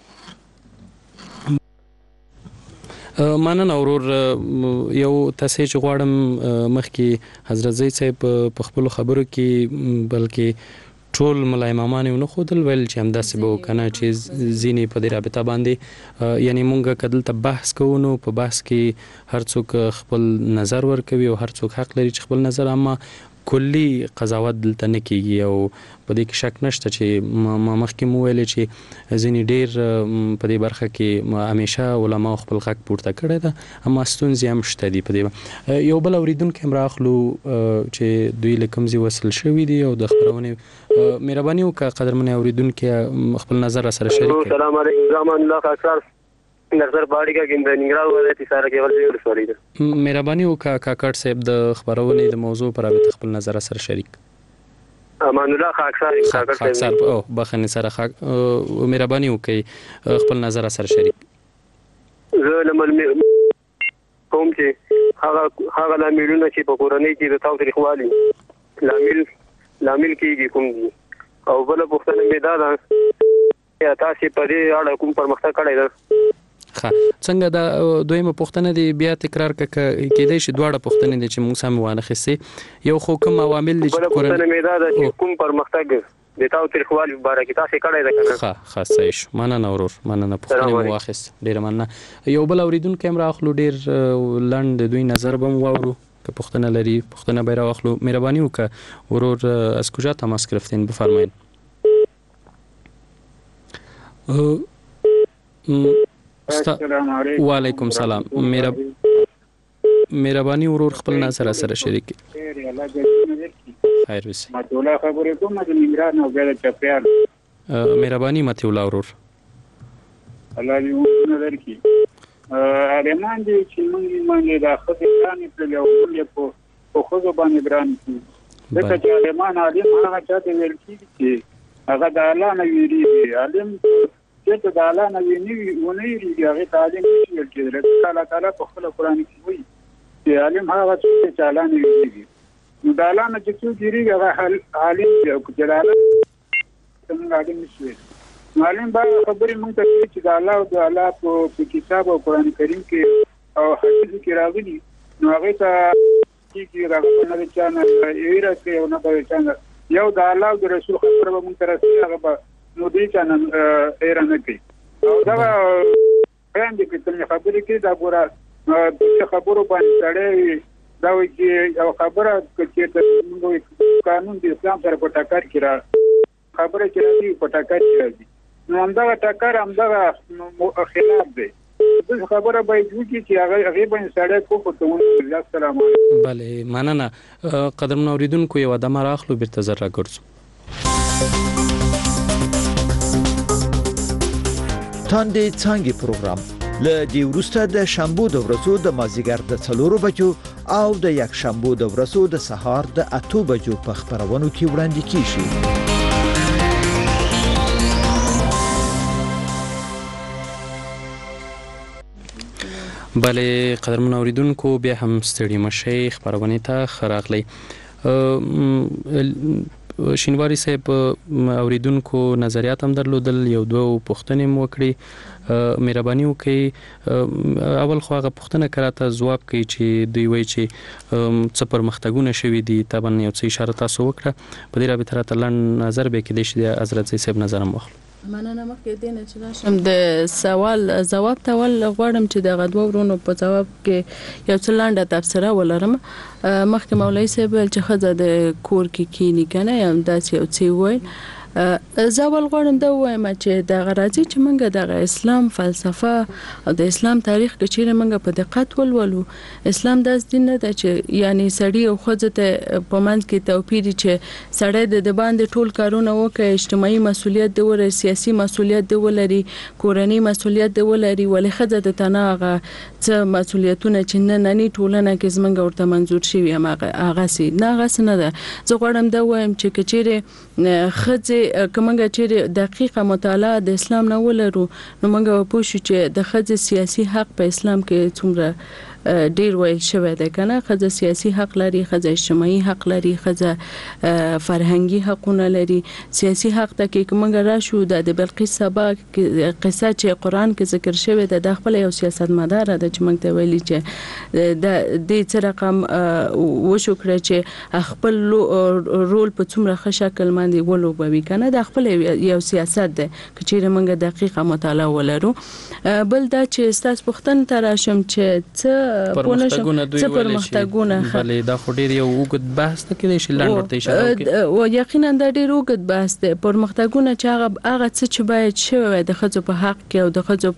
مننه ورور. یو تاسې چې غواړم مخکې حضرت زید صاحب په خپلو خبرو کې بلکې ټول ملا امامان یې نه ښودل ویل چې همداسې به وکنه چې ځینې په دې رابطه باندې یعنی مونږ که دلته بحث کوو نو په بحث کې هر څوک خپل نظر ورکوي او هر څوک حق لري چې خپل نظر، اما کلی قضاوت دلته نه کیږي او په دې کې شک نشته چې ما مخکې مو ویلې چې ځینې ډېر په دې برخه کې همیشه علماو خپل غږ پورته کړی ده، اما ستونزې هم شته دي په دې. یو بل اورېدونکی هم راخلو چې دوی له کوم ځای وصل شوي دي او د خپرونې مهرباني وکړه قدرمنې اورېدونکي خپل نظر راسره شریک کړي. السلام علیکم زمان الله کاکړ نظر باړی کا ګند ننګرهار ولایت سره کې ولې ورسولې ده. مهرباني وکړه کاکړ صاحب د خبرونې د موضوع پر اړه خپل نظر سره شریک. امان الله خاکسار کاکړ صاحب او بخنه سره خاک مهرباني وکړي خپل نظر سره شریک. زه لمل کوم چې هغه هغه لاملونه چې په کورنۍ کې د تاوتریخوالي لامل لامل کېږي کوم دي او بل پوښتنه مې دا ده یا تاسو په دې اړه کوم پرمختګ کړی ده؟ ښه څنګه دا دویمه پوښتنه دی بیا تکرار کړه کېدای شي دواړه پوښتنې دي چې موږ سم وانخېستې. یو خو کوم عوامل دي چې کورنۍ پوښتنه مې دا ده چې کوم پرمختګ د تاوتریخوالي باره کې تاسو کړی ده کنه؟ ښه ښه صحیح شو. مننه ورور مننه پوښتنه مو واخیست ډېره مننه. یو بل اورېدونکی هم راخلو ډېر لنډ د دوی نظر به مو واورو که پوښتنه لري پوښتنه به یې راواخلو. مهرباني وکړه ورور از کجا تماس گرفتین بفرمایید. السلام علیکم. وعلیکم سلام. مهرباني ورور خپل نظر سره شریک خیر وسی. متولا خبرې کوم د ننګرهار نو بیا د چپیال. مهرباني متولا ورور. الله دې مونږ درکې. ارمان دې چې مونږ مونږ د خپل ځان په لور په په خو باندې ګران دي. دغه چې ارمان عالم هغه چاته ویل کیږي چې هغه د الله نه ویریږي. عالم چې د الله نه ویني ونه یې هغه تعلیم نشي کېدل. الله تعالی په خپل قرآن کې وایي چې عالم هغه چې الله نه ویني. نو د الله نه چې څوک یې هغه عالم دی او چې الله څنګه عالم نشي. معلم با خبرې مونږ ته چې د الله او د الله په کتاب او قرآن کریم کې او حدیث کې راغلي نو هغه ته چې راغلي نه چې نه یې راځي او نه به یو د الله او د رسول خبره به مونږ ته راځي هغه به نو دې چانه ایران نه کوي. او دا بیان دي چې خبرې کې دا ګوره د خبرو باندې سړی دا وایي چې یو خبره چې موږ قانون د اسلام سره په ټکر کې را خبره چې راځي په ټکر کې راځي نو همدغه ټکر همدغه خلاف دی. د خبره باید وکړي چې هغه هغه باندې سړی کوو ته. السلام علیکم. بله مننه. قدرمن اوریدونکو یو ادمه راخلو بیرته زر راګرځو. تاندې څانګې پروګرام له دې وروسته د شنبو د ورځو د مازیګر د څلورو بجو او د یک شنبو د ورځو د سهار د اتو بجو په خبرونو کې وړاندې کیږي. بله قدرمن اوریدونکو بیا هم ستړي مشئ خبرونه ته خراغلی. شینواری صاحب اوریدونکو نظریات هم درلودل یو دوه پوښتنې مو وکړي. مهرباني وکړئ اول خو هغه پوښتنه کراته ځواب کوي چې دوی وایي چې څه پرمختګونه شوي دي طبعا یو څه اشاره تاسو وکړه په دې رابطه راته لنډ نظر به کېدای شي د حضرت زید صاحب نظر هم واخلو. مننه. مخکې دې نه چې راشم د سوال ځواب ته ول غواړم چې د غدو ورونو په ځواب کې یو څه لنډه تفسیره ولرم. مخکې مولوی صاحب چې خزه د کور کې کینی کنه یم داسې یو څه وای زاول غواړم دا وایم چې د غراضي چې منګه د اسلام فلسفه او د اسلام تاریخ کې چې منګه په دقت ولولو اسلام داس دین نه د چې یعنی سړی او خزه ته په منځ کې توپیر چې سړی د باندې ټول کارونه وکړي اجتماعي مسولیت دی ولري سیاسي مسولیت دی ولري کورنۍ مسولیت دی ولري ولې خزه د تناغه څه مسولیتونه چې نه نني ټولنه کې زمنګ ورته منزور شي هغه هغه سي نه غس نه ده. زه غواړم دا وایم چې کچېره خزه ولې کومه چې دقیقه مطالعه د اسلام نه ولرو نو موږ پوه شو چې د ښځې سیاسي حق په اسلام کې څومره ډیر ویل شوی دی کنه. ښځه سیاسي حق لري، ښځه اجتماعي حق لري، ښځه فرهنګي حقونه لري. سیاسي حق ته کې کومه راشو د بلقیس سبا قصه چې قران کې ذکر شوی دی د خپل یو سیاستمدار د چې موږ ته ویلي چې د دې څه رقم وشو کړ چې خپل رول په څومره ښه شکل باندې ولوبوي کنه. د خپل یو سیاست دی چې موږ دقیقه مطالعه ولرو. بل دا چې ستاسو پوښتنه ته راشم چې څه پرمختګونه دوی ویل شي بلې دا خو ډیر یو وګد بحث ته کې شي لاندې ورته اشاره وکړي او یقینا دا ډیر وګد بحث دی. پرمختګونه چې هغه هغه څه چې باید شوی د ښځو په حق کې او د ښځو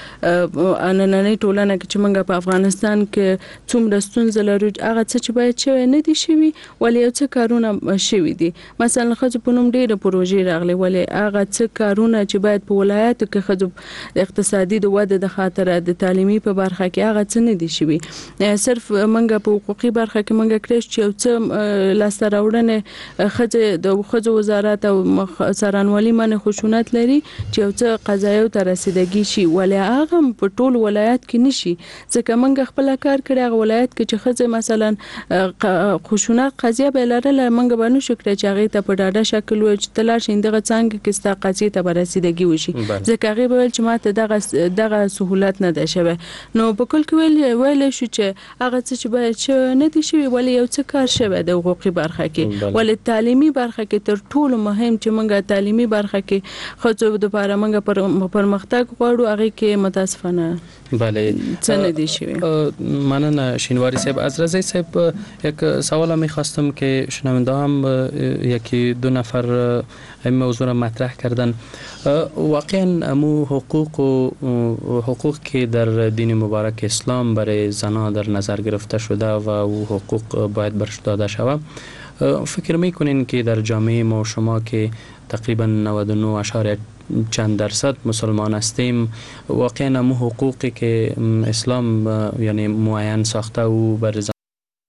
په انننۍ ټولنه کې چې موږ په افغانستان کې څومره ستونزې لرو هغه څه چې باید شوی نه دي شوي ولې یو څه کارونه شوي دي. مثلا ښځو په نوم ډیره پروژې راغلي ولې هغه څه کارونه چې باید په ولایتو کې ښځو د اقتصادي د وده د خاطر د تعلیمي په برخه کې هغه څه نه دي شوي. صرف منګه په حقوقي برخه کې منګه کړی چې یو څه لاسته راوړنې ښځې د ښځو وزارت او څارنوالي باندې خشونت لري چې یو څه قضایو ته رسیدګي شي ولې هغه په ټول ولایت کې نشي ځکه منګه خپل کار کړی هغه ولایت کې چې ښځې مثلا خشونت قضیه به لرله منګه باندې شو کړی چې هغه ته په ډاډه شکل و چې تلار شیندغه څنګه کې ستا قضیه ته رسیدګي وشي ځکه هغه به چې ماته دغه دغه سہولت نه ده شوی. نو په کل کې ویل ویل شو چې هغه څه چې باید شو نه دي شوی ولې یو څه کار شوی د حقوقي برخه کې ولې تعلیمي برخه کې تر ټولو مهم چې موږ تعلیمي برخه کې خو د لپاره موږ پرمختګ غواړو هغه کې متاسفانه بله څه نه دي شوی. مانند شینواری صاحب از رضای صاحب یک سوال میخواستم که شنونده هم یکی دو نفر این موضوع را مطرح کردن. واقعا امو حقوق و حقوق که در دین مبارک اسلام برای زنان در نظر گرفته شده و او حقوق باید برش داده شود. فکر میکنین که در جامعه ما شما که تقریبا نود و نه اشاریه چند درصد مسلمان هستیم واقعا امو حقوقی که اسلام یعنی معین ساخته و بر زنان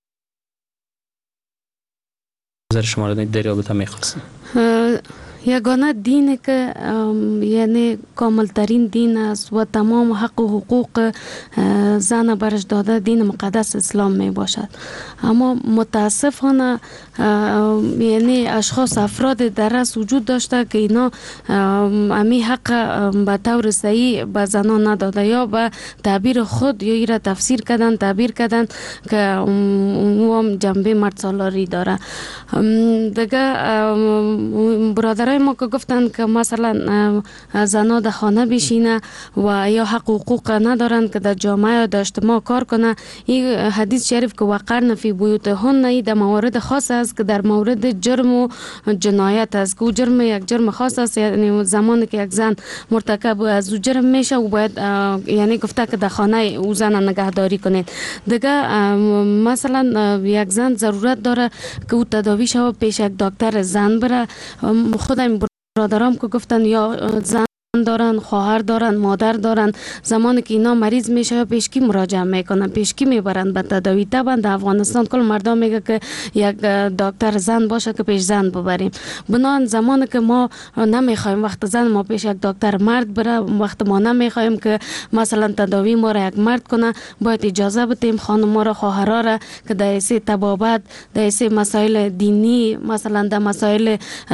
نظر شما را در رابطه میخواستم. یگانه دینی که یعنی کامل ترین دین است و تمام حق و حقوق زن برش داده دین مقدس اسلام می باشد. اما متاسفانه یعنی اشخاص افراد در رأس وجود داشته که اینا امی حق به طور صحیح به زنان نداده یا به تعبیر خود یا ایره تفسیر کردن تعبیر کردن که اون جنبه مرد سالاری داره. دیگه برادرای ما که گفتن که مثلا زنا در خانه بشینه و یا حق و حقوق ندارن که در جامعه یا در اجتماع کار کنه. این حدیث شریف که وقرن فی بیوتهن ای در موارد خاص است که در مورد جرم و جنایت است که جرم یک جرم خاص است یعنی زمانی که یک زن مرتکب از جرم میشه و باید یعنی گفته که در خانه او زن نگهداری کنید. دیگه مثلا یک زن ضرورت داره که او تداوی شود پیش یک دکتر زن بره. خودم برادرام که گفتن یا زن دارن خواهر دارن مادر دارن زمانی که اینا مریض میشه پیش کی مراجعه میکنن پیش کی میبرن به تداوی. طبعا در افغانستان کل مردم میگه که یک دکتر زن باشه که پیش زن ببریم. بنابراین زمانی که ما نمیخوایم وقت زن ما پیش یک دکتر مرد بره وقت ما نمیخوایم که مثلا تداوی ما را یک مرد کنه باید اجازه بدیم خانم ما را خواهرها را که در ایسه طبابت در ایسه مسائل دینی مثلا در مسائل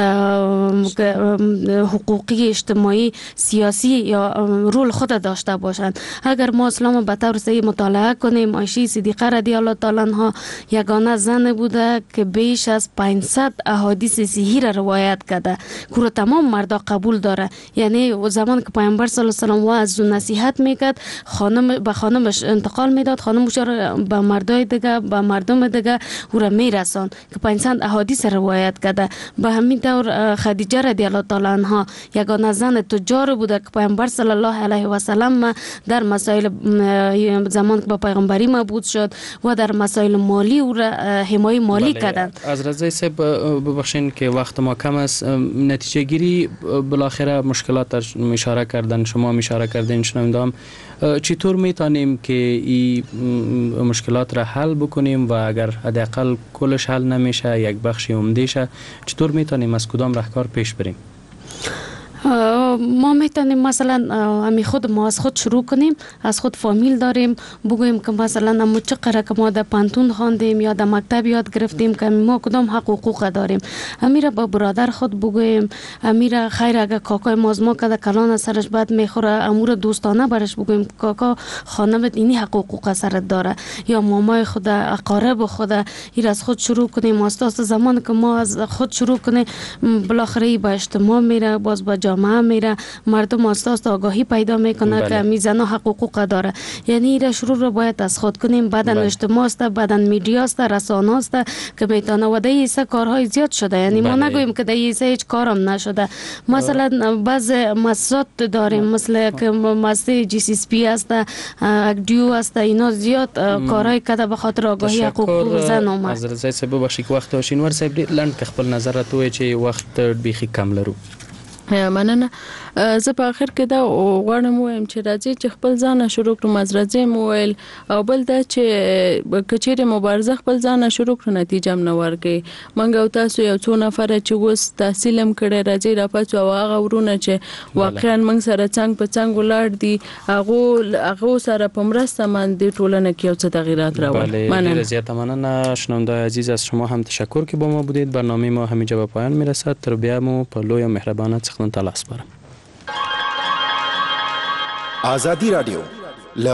حقوقی اجتماعی سیاسی یا رول خود داشته باشند. اگر ما اسلام به طور صحیح مطالعه کنیم عایشه صدیقه رضی الله تعالی عنها یگانه زن بوده که بیش از پانصد احادیث صحیح را روایت کرده که تمام مردا قبول داره. یعنی زمان که پیامبر صلی الله علیه و آله واعظ و نصیحت میکرد خانم به خانمش انتقال میداد خانمش را به مردای دیگه به مردم دیگه او را میرسان که پانصد احادیث روایت کرده. به همین طور خدیجه رضی الله تعالی عنها یگانه زن تجار بوده که پیامبر صلی الله علیه و سلم در مسائل زمان که با پیغمبری مبعوث شد و در مسائل مالی او را حمایت مالی کردند. از رضای صاحب ببخشین که وقت ما کم است نتیجه گیری بالاخره مشکلات اشاره کردن شما اشاره کردین شنوندم چطور میتونیم که این مشکلات را حل بکنیم و اگر حداقل کلش حل نمیشه یک بخشی عمده شه چطور میتونیم از کدام راهکار پیش بریم؟ ما میتونیم مثلا امی خود ما از خود شروع کنیم، از خود فامیل داریم، بگوییم که مثلا امو چقدر که ما در پانتون خواندیم یا در مکتب یاد گرفتیم که ما کدام حق و حقوق داریم، امیره با برادر خود بگوییم، امیره خیر اگه کاکای ما از ما که کلان سرش بد میخوره امور دوستانه برش بگوییم کاکا خانمت اینی حق و حقوق سرت داره، یا مامای خود اقارب خود ایر از خود شروع کنیم. استاد زمان که ما از خود شروع کنیم بالاخره با اجتماع میره، باز با جامعه میره، مردم اساس آگاهی پیدا میکنه بله. که میزان و حقوق داره. یعنی ایره شروع رو باید از خود کنیم. بعدن بله. اجتماع است، بعدن میډیا است، رسانه است که میتونه و دای ایسه کارهای زیاد شده. یعنی بله. ما نگویم که دای ایسه هیچ کارم نشده. مثلا بعض مسات داریم مثل که مسته جی سی پی است، اکدیو است، اینا زیاد کارهای کده به خاطر آگاهی حقوق زن اومد. از رضای صاحب بخشی که وخت شینوار صاحب لند که خپل نظر راته چې وخت بیخي کم لرو. مننه. زه په اخر کې دا غواړم وایم چې راځي چې خپل ځان شروع کړو، مزرځي مویل او بل دا چې کچېره مبارزه خپل ځان شروع کړو نتیجه هم نه ورکړي. منګ او تاسو یو څو نفر چې اوس تحصیل هم کړی راځي را پاتو او هغه ورونه چې واقعا موږ سره څنګ په څنګ ولاړ دي هغه هغه سره په مرسته باندې ټولنه کې یو څه تغییرات راوړي. مننه. زیات مننه شنوندای عزیز، از شما هم تشکر که با ما بودید. برنامه ما همینجا به پایان میرسد. تر بیا مو په لوی مهربانه څخه تلاش برم. آزادی رادیو